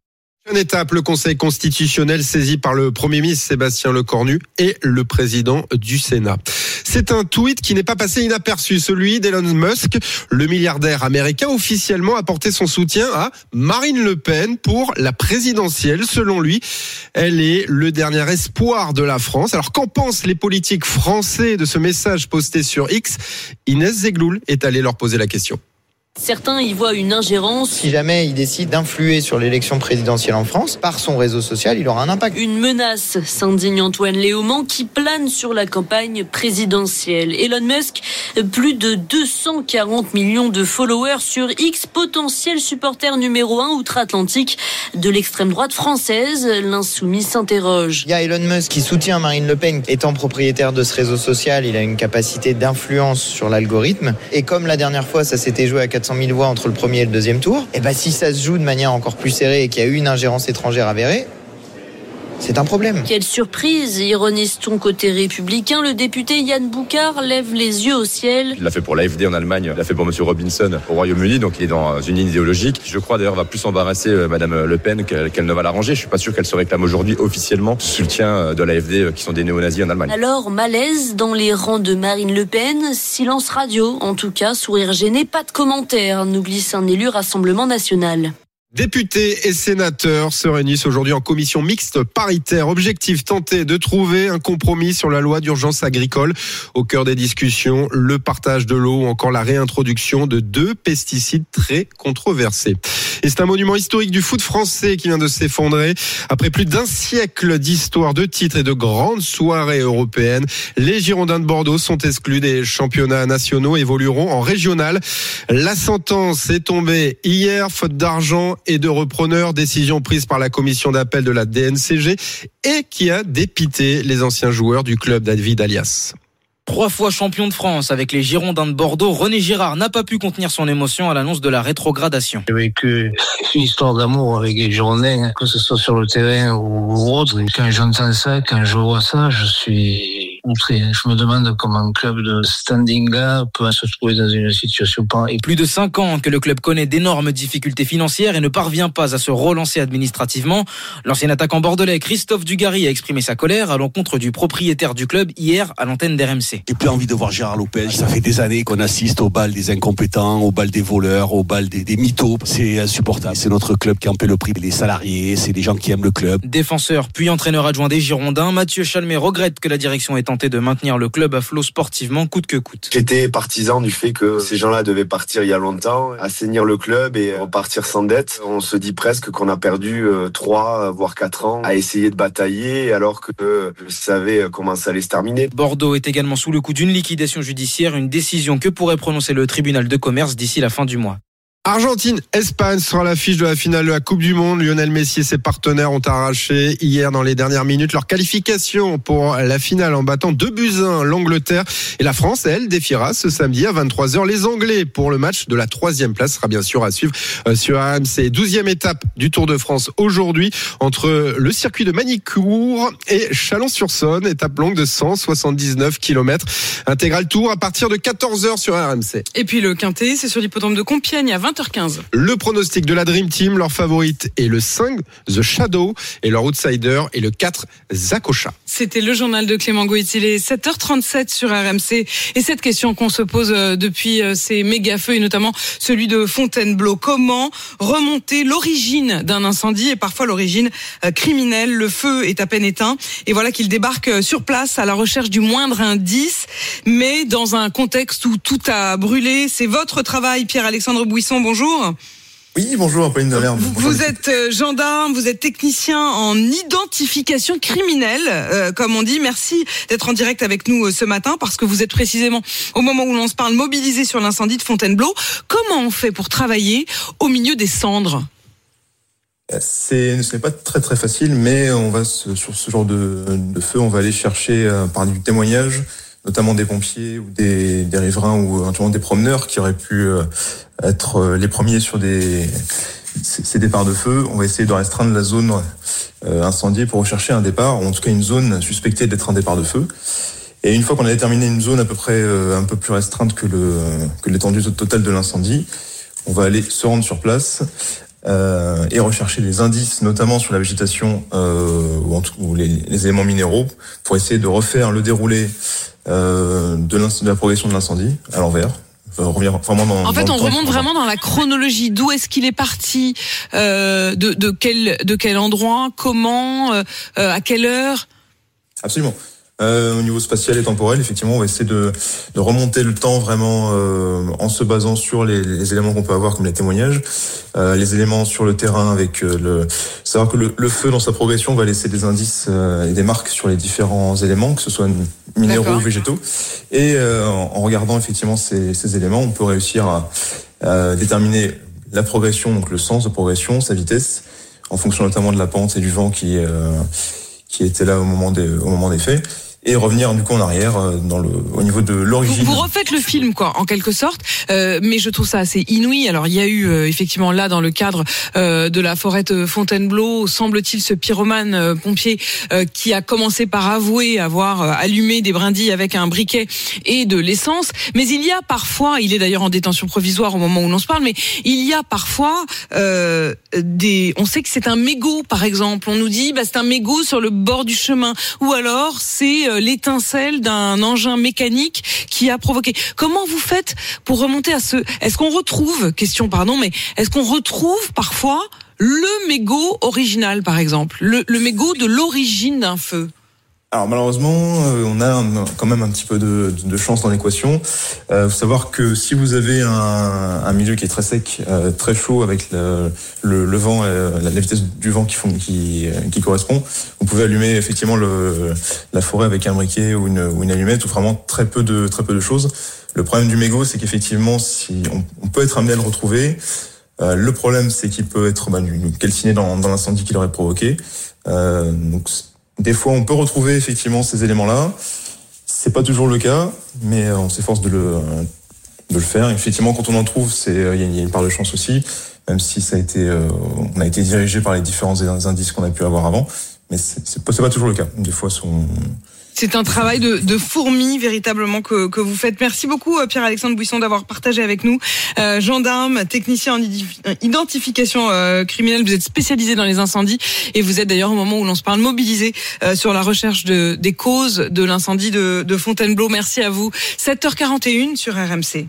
Une étape, le Conseil constitutionnel saisi par le Premier ministre Sébastien Lecornu et le président du Sénat. C'est un tweet qui n'est pas passé inaperçu, celui d'Elon Musk. Le milliardaire américain officiellement a porté son soutien à Marine Le Pen pour la présidentielle. Selon lui, elle est le dernier espoir de la France. Alors qu'en pensent les politiques français de ce message posté sur X ? Inès Zegloul est allée leur poser la question. Certains y voient une ingérence. Si jamais il décide d'influer sur l'élection présidentielle en France, par son réseau social, il aura un impact. Une menace, s'indigne Antoine Léaumont, qui plane sur la campagne présidentielle. Elon Musk, plus de deux cent quarante millions de followers sur X, potentiel supporter numéro un outre-Atlantique de l'extrême droite française. L'insoumis s'interroge. Il y a Elon Musk qui soutient Marine Le Pen. Étant propriétaire de ce réseau social, il a une capacité d'influence sur l'algorithme. Et comme la dernière fois, ça s'était joué à quatre cent mille voix entre le premier et le deuxième tour, et ben si ça se joue de manière encore plus serrée et qu'il y a eu une ingérence étrangère avérée, c'est un problème. Quelle surprise, ironise-t-on côté républicain. Le député Yann Boucard lève les yeux au ciel. Il l'a fait pour l'A F D en Allemagne, il l'a fait pour M. Robinson au Royaume-Uni, donc il est dans une ligne idéologique. Je crois d'ailleurs va plus embarrasser Mme Le Pen qu'elle, qu'elle ne va l'arranger. Je suis pas sûr qu'elle se réclame aujourd'hui officiellement du soutien de l'A F D qui sont des néo-nazis en Allemagne. Alors, malaise dans les rangs de Marine Le Pen, silence radio, en tout cas, sourire gêné, pas de commentaire, nous glisse un élu Rassemblement National. Députés et sénateurs se réunissent aujourd'hui en commission mixte paritaire. Objectif, tenter de trouver un compromis sur la loi d'urgence agricole. Au cœur des discussions, le partage de l'eau ou encore la réintroduction de deux pesticides très controversés. Et c'est un monument historique du foot français qui vient de s'effondrer. Après plus d'un siècle d'histoire, de titres et de grandes soirées européennes, les Girondins de Bordeaux sont exclus des championnats nationaux et évolueront en régional. La sentence est tombée hier, faute d'argent et de repreneurs, décision prise par la commission d'appel de la D N C G et qui a dépité les anciens joueurs du club David Alias. Trois fois champion de France avec les Girondins de Bordeaux, René Girard n'a pas pu contenir son émotion à l'annonce de la rétrogradation. J'ai vécu une histoire d'amour avec les Girondins, que ce soit sur le terrain ou autre. Et quand j'entends ça, quand je vois ça, je suis outré. Je me demande comment un club de standing-là peut se trouver dans une situation pareille. Plus de cinq ans que le club connaît d'énormes difficultés financières et ne parvient pas à se relancer administrativement. L'ancien attaquant bordelais Christophe Dugarry a exprimé sa colère à l'encontre du propriétaire du club hier à l'antenne d'R M C. J'ai plus envie de voir Gérard Lopez. Ça fait des années qu'on assiste au bal des incompétents, au bal des voleurs, au bal des, des mythos. C'est insupportable. C'est notre club qui en paie le prix. Les salariés, c'est des gens qui aiment le club. Défenseur puis entraîneur adjoint des Girondins, Mathieu Chalmet regrette que la direction ait tenté de maintenir le club à flot sportivement coûte que coûte. J'étais partisan du fait que ces gens-là devaient partir il y a longtemps, assainir le club et repartir sans dette. On se dit presque qu'on a perdu trois, voire quatre ans à essayer de batailler alors que je savais comment ça allait se terminer. Bordeaux est également sous le coup d'une liquidation judiciaire, une décision que pourrait prononcer le tribunal de commerce d'ici la fin du mois. Argentine-Espagne sera l'affiche de la finale de la Coupe du Monde. Lionel Messi et ses partenaires ont arraché hier dans les dernières minutes leur qualification pour la finale en battant deux buts à un l'Angleterre. Et la France, elle, défiera ce samedi à vingt-trois heures les Anglais pour le match de la troisième place. Ce sera bien sûr à suivre sur R M C. douzième étape du Tour de France aujourd'hui entre le circuit de Manicourt et Chalon-sur-Saône. Étape longue de cent soixante-dix-neuf kilomètres. Intégral Tour à partir de quatorze heures sur R M C. Et puis le Quintet, c'est sur l'hippodrome de Compiègne à vingt heures quinze. Le pronostic de la Dream Team, leur favorite est le cinq, The Shadow, et leur outsider est le quatre, Zakocha. C'était le journal de Clément Goït. Il est sept heures trente-sept sur R M C. Et cette question qu'on se pose depuis ces méga feux, et notamment celui de Fontainebleau. Comment remonter l'origine d'un incendie et parfois l'origine criminelle? Le feu est à peine éteint. Et voilà qu'il débarque sur place à la recherche du moindre indice. Mais dans un contexte où tout a brûlé, c'est votre travail, Pierre-Alexandre Bouisson. Bonjour. Oui, bonjour, Apolline de Malherbe. Vous, vous êtes gendarme, vous êtes technicien en identification criminelle, euh, comme on dit. Merci d'être en direct avec nous ce matin, parce que vous êtes précisément, au moment où l'on se parle, mobilisé sur l'incendie de Fontainebleau. Comment on fait pour travailler au milieu des cendres ? C'est, ce n'est pas très très facile, mais on va se, sur ce genre de, de feu, on va aller chercher euh, par du témoignage, notamment des pompiers ou des, des riverains ou éventuellement des promeneurs qui auraient pu euh, être euh, les premiers sur des, ces, ces départs de feu. On va essayer de restreindre la zone euh, incendiée pour rechercher un départ, ou en tout cas une zone suspectée d'être un départ de feu. Et une fois qu'on a déterminé une zone à peu près euh, un peu plus restreinte que, le, que l'étendue totale de l'incendie, on va aller se rendre sur place euh, et rechercher des indices, notamment sur la végétation euh, ou, en tout, ou les, les éléments minéraux, pour essayer de refaire le déroulé euh, de, de la progression de l'incendie à l'envers. Vraiment dans, en fait, dans on remonte vraiment dans la chronologie. D'où est-ce qu'il est parti, euh, de, de quel de quel endroit, comment, euh, à quelle heure? Absolument. Euh, au niveau spatial et temporel, effectivement, on va essayer de, de remonter le temps vraiment euh, en se basant sur les, les éléments qu'on peut avoir, comme les témoignages, euh, les éléments sur le terrain, avec euh, le savoir que le, le feu dans sa progression va laisser des indices euh, et des marques sur les différents éléments, que ce soit minéraux D'accord. ou végétaux. Et euh, en, en regardant effectivement ces, ces éléments, on peut réussir à, à déterminer la progression, donc le sens de progression, sa vitesse, en fonction notamment de la pente et du vent qui euh, qui était là au moment des au moment des faits. Et revenir du coup en arrière dans le au niveau de l'origine. Vous, vous refaites le film quoi, en quelque sorte, euh, mais je trouve ça assez inouï. Alors il y a eu euh, effectivement là dans le cadre euh, de la forêt de Fontainebleau, semble-t-il ce pyromane euh, pompier euh, qui a commencé par avouer avoir euh, allumé des brindilles avec un briquet et de l'essence. Mais il y a parfois, il est d'ailleurs en détention provisoire au moment où l'on se parle, mais il y a parfois euh, des, on sait que c'est un mégot par exemple. On nous dit bah c'est un mégot sur le bord du chemin, ou alors c'est l'étincelle d'un engin mécanique qui a provoqué. Comment vous faites pour remonter à ce... Est-ce qu'on retrouve, question pardon, mais est-ce qu'on retrouve parfois le mégot original, par exemple, le, le mégot de l'origine d'un feu? Alors malheureusement, euh, on a un, quand même un petit peu de, de, de chance dans l'équation. Il euh, faut savoir que si vous avez un, un milieu qui est très sec, euh, très chaud, avec le, le, le vent, euh, la, la vitesse du vent qui, font, qui, qui correspond, vous pouvez allumer effectivement le, la forêt avec un briquet ou une, ou une allumette, ou vraiment très peu de, très peu de choses. Le problème du mégot, c'est qu'effectivement, si on, on peut être amené à le retrouver. Euh, le problème, c'est qu'il peut être bah, calciné dans, dans l'incendie qu'il aurait provoqué. Euh, donc Des fois, on peut retrouver effectivement ces éléments-là. C'est pas toujours le cas, mais on s'efforce de le de le faire. Effectivement, quand on en trouve, c'est il y a une part de chance aussi, même si ça a été euh, on a été dirigé par les différents indices qu'on a pu avoir avant, mais c'est c'est pas, c'est pas toujours le cas. Des fois, sont C'est un travail de, de fourmi véritablement que, que vous faites. Merci beaucoup Pierre-Alexandre Buisson d'avoir partagé avec nous. Euh, gendarme, technicien en identification euh, criminelle, vous êtes spécialisé dans les incendies et vous êtes d'ailleurs au moment où l'on se parle mobilisé euh, sur la recherche de, des causes de l'incendie de, de Fontainebleau. Merci à vous. sept heures quarante et une sur R M C.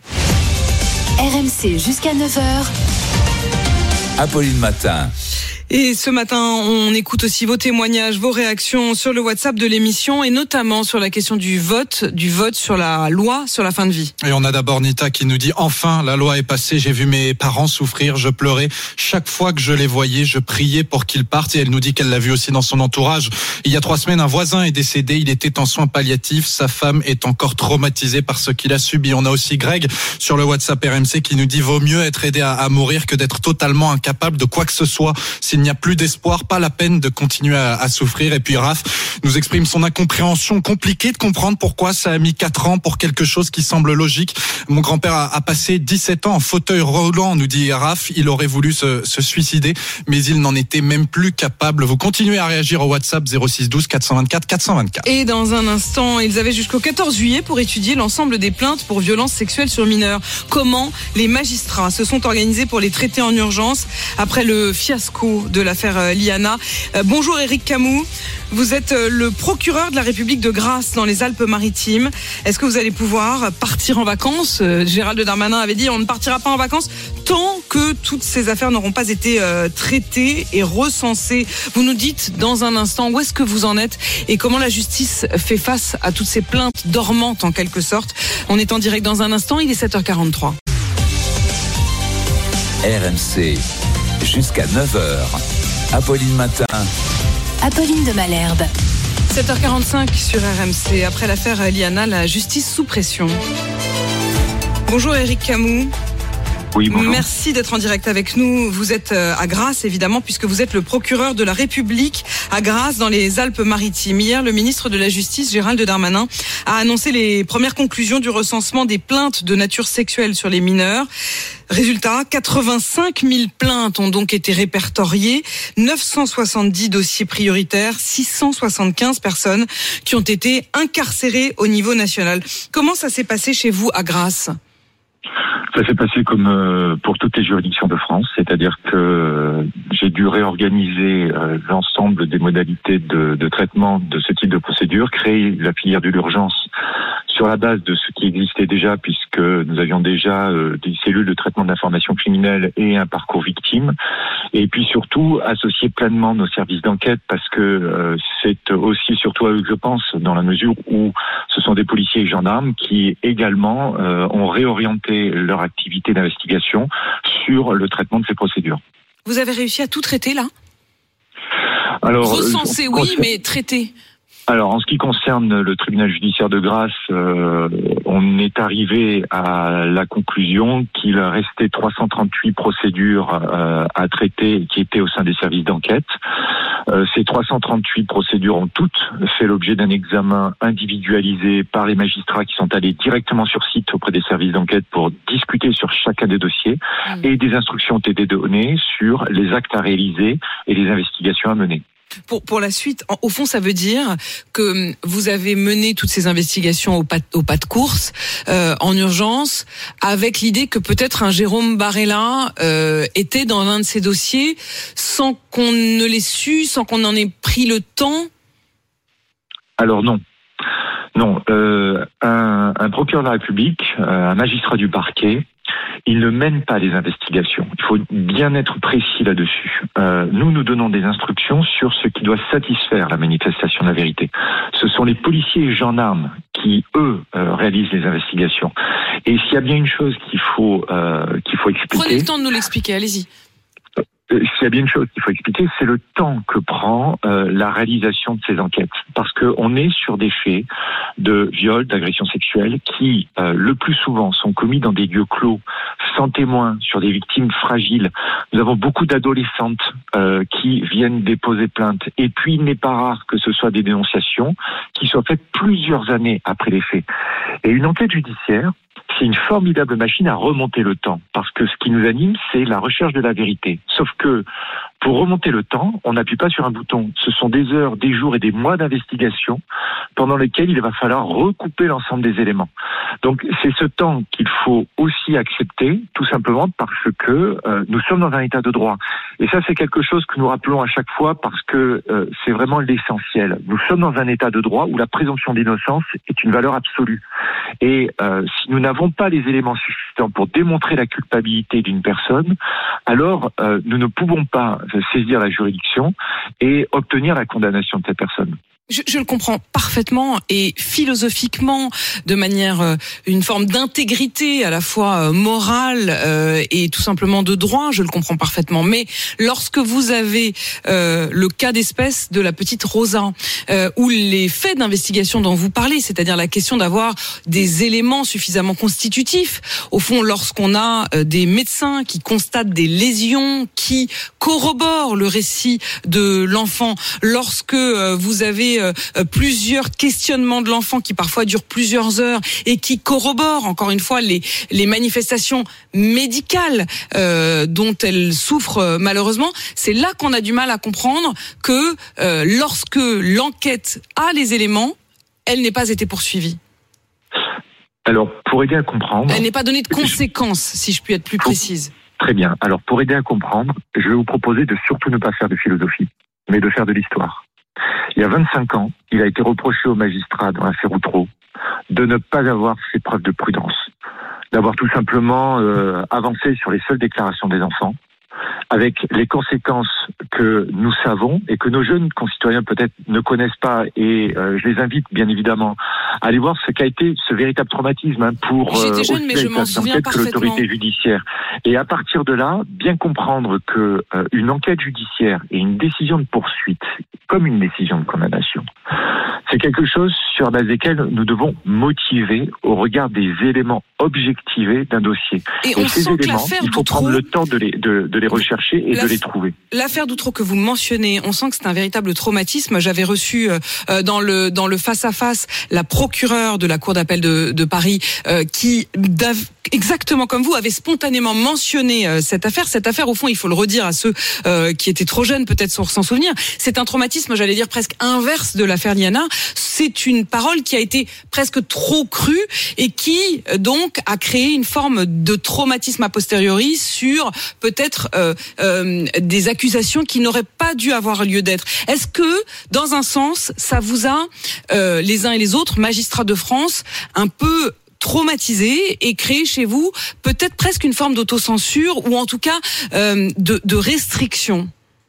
R M C jusqu'à neuf heures. Apolline Matin. Et ce matin, on écoute aussi vos témoignages, vos réactions sur le WhatsApp de l'émission et notamment sur la question du vote, du vote sur la loi sur la fin de vie. Et on a d'abord Nita qui nous dit « Enfin, la loi est passée, j'ai vu mes parents souffrir, je pleurais. Chaque fois que je les voyais, je priais pour qu'ils partent. » Et elle nous dit qu'elle l'a vu aussi dans son entourage. Il y a trois semaines, un voisin est décédé, il était en soins palliatifs. Sa femme est encore traumatisée par ce qu'il a subi. On a aussi Greg sur le WhatsApp R M C qui nous dit « Vaut mieux être aidé à, à mourir que d'être totalement incapable de quoi que ce soit. S'il n'y a plus d'espoir, pas la peine de continuer à, à souffrir. » Et puis Raph nous exprime son incompréhension, compliqué de comprendre pourquoi ça a mis quatre ans pour quelque chose qui semble logique. Mon grand-père a, a passé dix-sept ans en fauteuil roulant, nous dit Raph. Il aurait voulu se, se suicider, mais il n'en était même plus capable. Vous continuez à réagir au WhatsApp zéro six douze quatre cent vingt-quatre quatre cent vingt-quatre. Et dans un instant, ils avaient jusqu'au quatorze juillet pour étudier l'ensemble des plaintes pour violences sexuelles sur mineurs. Comment les magistrats se sont organisés pour les traiter en urgence après le fiasco de l'affaire Liana. Euh, bonjour Éric Camou, vous êtes le procureur de la République de Grasse dans les Alpes-Maritimes. Est-ce que vous allez pouvoir partir en vacances? euh, Gérald Darmanin avait dit on ne partira pas en vacances tant que toutes ces affaires n'auront pas été euh, traitées et recensées. Vous nous dites dans un instant où est-ce que vous en êtes et comment la justice fait face à toutes ces plaintes dormantes en quelque sorte. On est en direct dans un instant, il est sept heures quarante-trois. R M C jusqu'à neuf heures. Apolline Matin. Apolline de Malherbe. sept heures quarante-cinq sur R M C. Après l'affaire Liana, la justice sous pression. Bonjour Éric Camou. Oui, bonjour. Merci d'être en direct avec nous. Vous êtes à Grasse, évidemment, puisque vous êtes le procureur de la République à Grasse, dans les Alpes-Maritimes. Hier, le ministre de la Justice, Gérald Darmanin, a annoncé les premières conclusions du recensement des plaintes de nature sexuelle sur les mineurs. Résultat, quatre-vingt-cinq mille plaintes ont donc été répertoriées, neuf cent soixante-dix dossiers prioritaires, six cent soixante-quinze personnes qui ont été incarcérées au niveau national. Comment ça s'est passé chez vous à Grasse ? Ça s'est passé comme euh, pour toutes les juridictions de France, c'est-à-dire que euh, j'ai dû réorganiser euh, l'ensemble des modalités de, de traitement de ce type de procédure, créer la filière de l'urgence sur la base de ce qui existait déjà, puisque nous avions déjà euh, des cellules de traitement d'informations criminelles et un parcours victime, et puis surtout associer pleinement nos services d'enquête, parce que euh, c'est aussi surtout à eux que je pense, dans la mesure où ce sont des policiers et gendarmes qui également euh, ont réorienté leur activité d'investigation sur le traitement de ces procédures. Vous avez réussi à tout traiter là ? Alors, Recenser, oui, concerne... mais traiter. Alors, en ce qui concerne le tribunal judiciaire de Grasse, euh, on est arrivé à la conclusion qu'il restait trois cent trente-huit procédures euh, à traiter qui étaient au sein des services d'enquête. Euh, ces trois cent trente-huit procédures ont toutes fait l'objet d'un examen individualisé par les magistrats qui sont allés directement sur site auprès des services d'enquête pour discuter sur chacun des dossiers, mmh. et des instructions ont été données sur les actes à réaliser et les investigations à mener. Pour, pour la suite, au fond, ça veut dire que vous avez mené toutes ces investigations au pas, au pas de course, euh, en urgence, avec l'idée que peut-être un Jérôme Barella euh, était dans un de ces dossiers sans qu'on ne l'ait su, sans qu'on en ait pris le temps. Alors non. Non. Euh, un, un procureur de la République, un magistrat du parquet, il ne mène pas les investigations. Il faut bien être précis là-dessus. Euh, nous, nous donnons des instructions sur ce qui doit satisfaire la manifestation de la vérité. Ce sont les policiers et gendarmes qui, eux, euh, réalisent les investigations. Et s'il y a bien une chose qu'il faut, euh, qu'il faut expliquer... Prenez le temps de nous l'expliquer, allez-y. S'il y a bien une chose qu'il faut expliquer, c'est le temps que prend euh, la réalisation de ces enquêtes. Parce qu'on est sur des faits de viol, d'agression sexuelle qui, euh, le plus souvent, sont commis dans des lieux clos, sans témoins, sur des victimes fragiles. Nous avons beaucoup d'adolescentes euh, qui viennent déposer plainte. Et puis, il n'est pas rare que ce soit des dénonciations qui soient faites plusieurs années après les faits. Et une enquête judiciaire, c'est une formidable machine à remonter le temps, parce que ce qui nous anime, c'est la recherche de la vérité. Sauf que, pour remonter le temps, on n'appuie pas sur un bouton. Ce sont des heures, des jours et des mois d'investigation pendant lesquels il va falloir recouper l'ensemble des éléments. Donc, c'est ce temps qu'il faut aussi accepter, tout simplement parce que euh, nous sommes dans un état de droit. Et ça, c'est quelque chose que nous rappelons à chaque fois parce que euh, c'est vraiment l'essentiel. Nous sommes dans un état de droit où la présomption d'innocence est une valeur absolue. Et euh, si nous n'avons pas les éléments suffisants pour démontrer la culpabilité d'une personne, alors euh, nous ne pouvons pas saisir la juridiction et obtenir la condamnation de cette personne. Je, je le comprends parfaitement et philosophiquement, de manière, euh, une forme d'intégrité à la fois euh, morale euh, et tout simplement de droit, je le comprends parfaitement. Mais lorsque vous avez euh, le cas d'espèce de la petite Rosa, euh, ou les faits d'investigation dont vous parlez, c'est-à-dire la question d'avoir des éléments suffisamment constitutifs, au fond, lorsqu'on a euh, des médecins qui constatent des lésions, qui corroborent le récit de l'enfant, lorsque euh, vous avez Euh, plusieurs questionnements de l'enfant qui parfois durent plusieurs heures et qui corroborent encore une fois les les manifestations médicales euh, dont elle souffre euh, malheureusement, c'est là qu'on a du mal à comprendre que euh, lorsque l'enquête a les éléments, elle n'ait pas été poursuivie. Alors, pour aider à comprendre... Elle n'est pas donnée de conséquences, si je puis être plus précise. Très bien. Alors, pour aider à comprendre, je vais vous proposer de surtout ne pas faire de philosophie, mais de faire de l'histoire. Il y a vingt-cinq ans, il a été reproché aux magistrats dans l'affaire Outreau de ne pas avoir fait preuve de prudence, d'avoir tout simplement euh, avancé sur les seules déclarations des enfants, avec les conséquences que nous savons et que nos jeunes concitoyens peut-être ne connaissent pas. Et euh, je les invite bien évidemment à aller voir ce qu'a été ce véritable traumatisme hein, pour euh, J'étais jeune, mais je m'en souviens que l'autorité judiciaire. Et à partir de là, bien comprendre que euh, une enquête judiciaire et une décision de poursuite, comme une décision de condamnation, c'est quelque chose sur la base desquels nous devons motiver au regard des éléments objectivés d'un dossier. Et, et on ces sent éléments, que il faut prendre le temps de les, de, de les rechercher et La... de les trouver. L'affaire d'Outreau que vous mentionnez, on sent que c'est un véritable traumatisme. J'avais reçu euh, dans le dans le face à face la procureure de la cour d'appel de, de Paris euh, qui exactement comme vous avait spontanément mentionné euh, cette affaire. Cette affaire, au fond, il faut le redire à ceux euh, qui étaient trop jeunes peut-être sans s'en souvenir. C'est un traumatisme, j'allais dire presque inverse de l'affaire Liana. C'est une parole qui a été presque trop crue et qui donc donc à créer une forme de traumatisme a posteriori sur peut-être euh, euh, des accusations qui n'auraient pas dû avoir lieu d'être. Est-ce que, dans un sens, ça vous a, euh, les uns et les autres, magistrats de France, un peu traumatisé et créé chez vous peut-être presque une forme d'autocensure ou en tout cas euh, de, de restriction?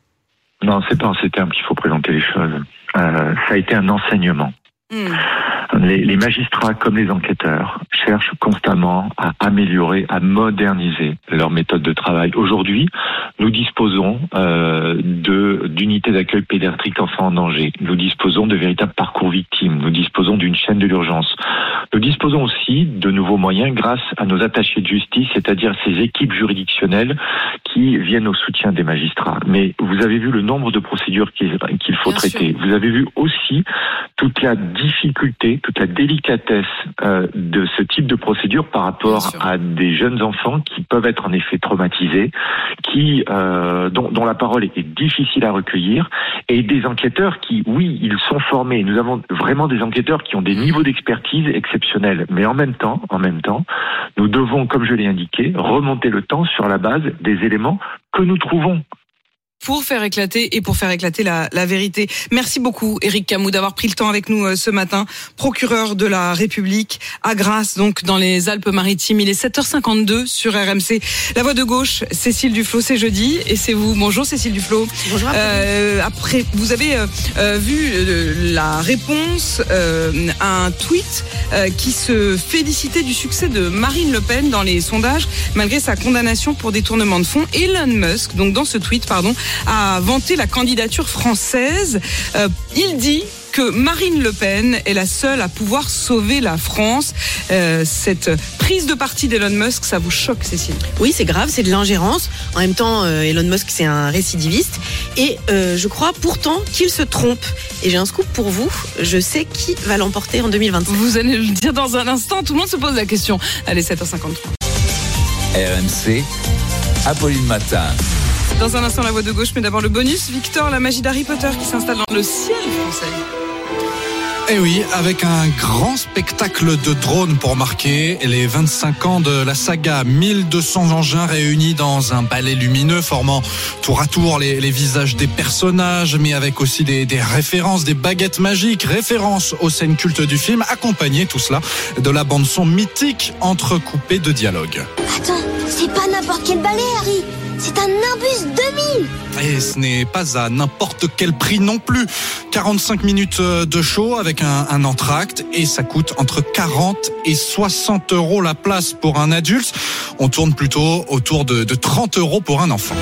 Non, c'est pas en ces termes qu'il faut présenter les choses. Euh, ça a été un enseignement. Mmh. Les, les magistrats comme les enquêteurs cherchent constamment à améliorer, à moderniser leur méthode de travail. Aujourd'hui, nous disposons euh, de d'unités d'accueil pédiatrique d'enfants en danger. Nous disposons de véritables parcours victimes. Nous disposons d'une chaîne de l'urgence. Nous disposons aussi de nouveaux moyens grâce à nos attachés de justice, c'est-à-dire ces équipes juridictionnelles qui viennent au soutien des magistrats. Mais vous avez vu le nombre de procédures qu'il, qu'il faut Bien traiter. Sûr. Vous avez vu aussi toute la difficulté, toute la délicatesse euh, de ce type de procédure par rapport à des jeunes enfants qui peuvent être en effet traumatisés, qui euh, dont, dont la parole est difficile à recueillir, et des enquêteurs qui, oui, ils sont formés. Nous avons vraiment des enquêteurs qui ont des niveaux d'expertise exceptionnels. Mais en même temps, en même temps, nous devons, comme je l'ai indiqué, remonter le temps sur la base des éléments que nous trouvons. Pour faire éclater et pour faire éclater la, la vérité. Merci beaucoup, Éric Camoux, d'avoir pris le temps avec nous euh, ce matin. Procureur de la République à Grasse, donc dans les Alpes-Maritimes. Il est sept heures cinquante-deux sur R M C. La voix de gauche, Cécile Duflot, c'est jeudi et c'est vous. Bonjour Cécile Duflot. Bonjour. Euh, après, vous avez euh, euh, vu euh, la réponse euh, à un tweet euh, qui se félicitait du succès de Marine Le Pen dans les sondages, malgré sa condamnation pour détournement de fonds. Elon Musk, donc dans ce tweet, pardon, a vanté la candidature française. Euh, il dit que Marine Le Pen est la seule à pouvoir sauver la France. Euh, cette prise de parti d'Elon Musk, ça vous choque, Cécile? Oui, c'est grave, c'est de l'ingérence. En même temps, euh, Elon Musk, c'est un récidiviste. Et euh, je crois pourtant qu'il se trompe. Et j'ai un scoop pour vous. Je sais qui va l'emporter en deux mille vingt-cinq. Vous allez le dire dans un instant. Tout le monde se pose la question. Allez, sept heures cinquante-trois. R M C, Apolline Matin. Dans un instant, la voix de gauche, mais d'abord le bonus. Victor, la magie d'Harry Potter qui s'installe dans le ciel français. Eh oui, avec un grand spectacle de drones pour marquer les vingt-cinq ans de la saga. mille deux cents engins réunis dans un balai lumineux formant tour à tour les, les visages des personnages, mais avec aussi des, des références, des baguettes magiques, références aux scènes cultes du film, accompagné tout cela de la bande-son mythique entrecoupée de dialogues. Attends, c'est pas n'importe quel balai, Harry. C'est un Nimbus deux mille. Et ce n'est pas à n'importe quel prix non plus. quarante-cinq minutes de show avec un, un entracte et ça coûte entre quarante et soixante euros la place pour un adulte. On tourne plutôt autour de, de trente euros pour un enfant.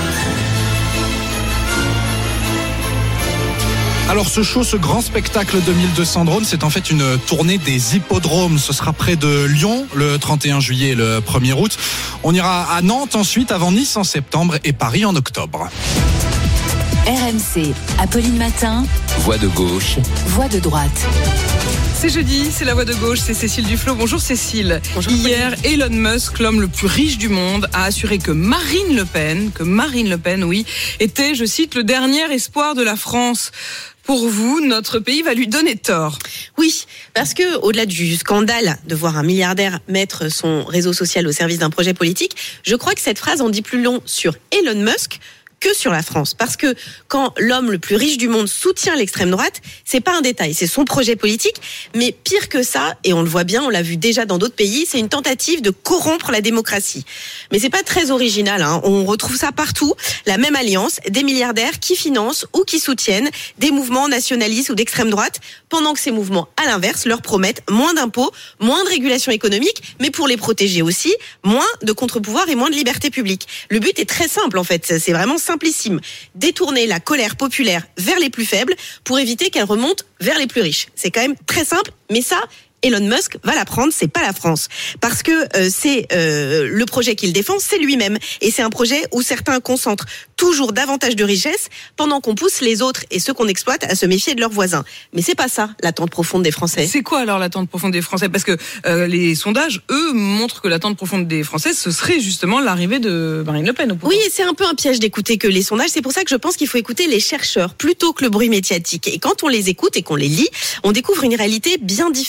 Alors ce show, ce grand spectacle de mille deux cents drones, c'est en fait une tournée des hippodromes. Ce sera près de Lyon le trente et un juillet et le premier août. On ira à Nantes ensuite, avant Nice en septembre et Paris en octobre. R M C, Apolline Matin. Voix de gauche. Voix de droite. C'est jeudi, c'est la voix de gauche, c'est Cécile Duflot. Bonjour Cécile. Bonjour. Hier, Elon Musk, l'homme le plus riche du monde, a assuré que Marine Le Pen, que Marine Le Pen, oui, était, je cite, le dernier espoir de la France. Pour vous, notre pays va lui donner tort. Oui, parce que au-delà du scandale de voir un milliardaire mettre son réseau social au service d'un projet politique, je crois que cette phrase en dit plus long sur Elon Musk que sur la France. Parce que quand l'homme le plus riche du monde soutient l'extrême droite, c'est pas un détail, c'est son projet politique. Mais pire que ça, et on le voit bien, on l'a vu déjà dans d'autres pays, c'est une tentative de corrompre la démocratie. Mais c'est pas très original, hein. On retrouve ça partout. La même alliance, des milliardaires qui financent ou qui soutiennent des mouvements nationalistes ou d'extrême droite, pendant que ces mouvements, à l'inverse, leur promettent moins d'impôts, moins de régulation économique, mais pour les protéger aussi, moins de contre-pouvoirs et moins de liberté publique. Le but est très simple, en fait. C'est vraiment simplissime. Détourner la colère populaire vers les plus faibles pour éviter qu'elle remonte vers les plus riches. C'est quand même très simple, mais ça, Elon Musk va la prendre, c'est pas la France. Parce que euh, c'est euh, le projet qu'il défend, c'est lui-même. Et c'est un projet où certains concentrent toujours davantage de richesses pendant qu'on pousse les autres et ceux qu'on exploite à se méfier de leurs voisins. Mais c'est pas ça, l'attente profonde des Français. C'est quoi alors l'attente profonde des Français? Parce que euh, les sondages, eux, montrent que l'attente profonde des Français, ce serait justement l'arrivée de Marine Le Pen au pouvoir. Oui, c'est un peu un piège d'écouter que les sondages. C'est pour ça que je pense qu'il faut écouter les chercheurs plutôt que le bruit médiatique. Et quand on les écoute et qu'on les lit, on découvre une réalité bien différente.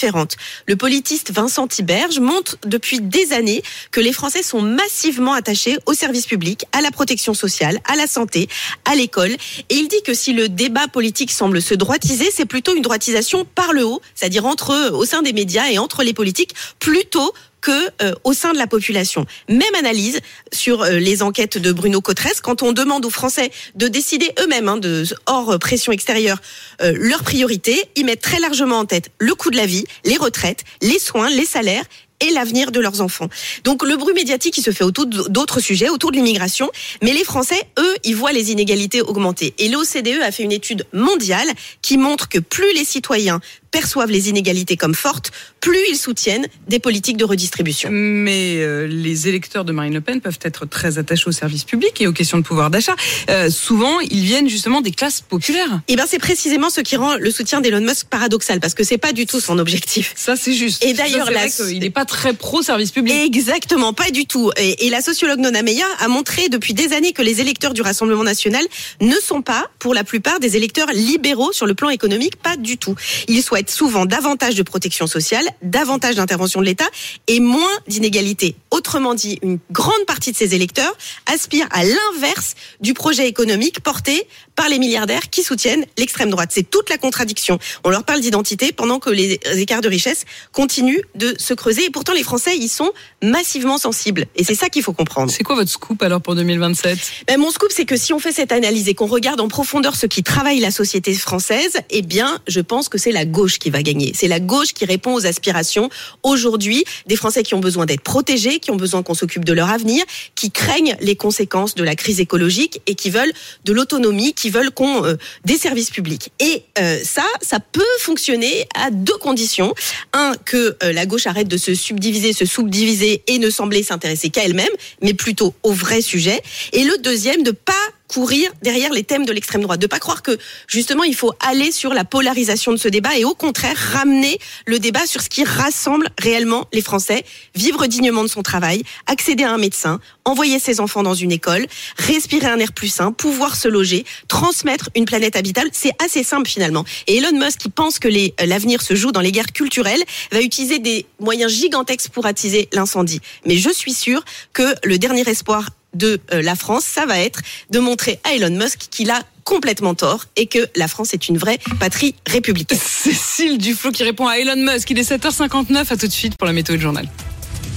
Le politiste Vincent Tiberge montre depuis des années que les Français sont massivement attachés au service public, à la protection sociale, à la santé, à l'école. Et il dit que si le débat politique semble se droitiser, c'est plutôt une droitisation par le haut, c'est-à-dire entre, au sein des médias et entre les politiques, plutôt que euh, au sein de la population. Même analyse sur euh, les enquêtes de Bruno Cotresse, quand on demande aux Français de décider eux-mêmes, hein, de, hors pression extérieure, euh, leurs priorités, ils mettent très largement en tête le coût de la vie, les retraites, les soins, les salaires et l'avenir de leurs enfants. Donc le bruit médiatique, il se fait autour d'autres sujets, autour de l'immigration, mais les Français, eux, ils voient les inégalités augmenter. Et l'O C D E a fait une étude mondiale qui montre que plus les citoyens perçoivent les inégalités comme fortes, plus ils soutiennent des politiques de redistribution. Mais euh, les électeurs de Marine Le Pen peuvent être très attachés au service public et aux questions de pouvoir d'achat. Euh, souvent, ils viennent justement des classes populaires. Et ben c'est précisément ce qui rend le soutien d'Elon Musk paradoxal, parce que c'est pas du tout son objectif. Ça, c'est juste. Et d'ailleurs, là, il n'est pas très pro-service public. Exactement, pas du tout. Et, et la sociologue Nona Meyer a montré depuis des années que les électeurs du Rassemblement national ne sont pas, pour la plupart, des électeurs libéraux sur le plan économique, pas du tout. Ils souhaitent souvent davantage de protection sociale, davantage d'intervention de l'État et moins d'inégalités. Autrement dit, une grande partie de ces électeurs aspirent à l'inverse du projet économique porté par les milliardaires qui soutiennent l'extrême droite. C'est toute la contradiction. On leur parle d'identité pendant que les écarts de richesse continuent de se creuser. Et pourtant, les Français y sont massivement sensibles. Et c'est ça qu'il faut comprendre. C'est quoi votre scoop alors pour deux mille vingt-sept ? Ben, mon scoop, c'est que si on fait cette analyse et qu'on regarde en profondeur ce qui travaille la société française, eh bien, je pense que c'est la gauche qui va gagner. C'est la gauche qui répond aux aspirations aujourd'hui des Français qui ont besoin d'être protégés, qui ont besoin qu'on s'occupe de leur avenir, qui craignent les conséquences de la crise écologique et qui veulent de l'autonomie, qui veulent qu'on euh, des services publics. Et euh, ça, ça peut fonctionner à deux conditions. Un, que euh, la gauche arrête de se subdiviser, se subdiviser et ne sembler s'intéresser qu'à elle-même, mais plutôt au vrai sujet. Et le deuxième, de pas courir derrière les thèmes de l'extrême droite, de pas croire que justement il faut aller sur la polarisation de ce débat et au contraire ramener le débat sur ce qui rassemble réellement les Français, vivre dignement de son travail, accéder à un médecin, envoyer ses enfants dans une école, respirer un air plus sain, pouvoir se loger, transmettre une planète habitable, c'est assez simple finalement. Et Elon Musk, qui pense que les, l'avenir se joue dans les guerres culturelles, va utiliser des moyens gigantesques pour attiser l'incendie. Mais je suis sûre que le dernier espoir de la France, ça va être de montrer à Elon Musk qu'il a complètement tort et que la France est une vraie patrie républicaine. Cécile Duflot qui répond à Elon Musk. Il est sept heures cinquante-neuf, à tout de suite pour la météo de journal.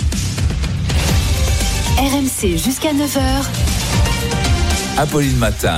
R M C jusqu'à neuf heures. Apolline Matin.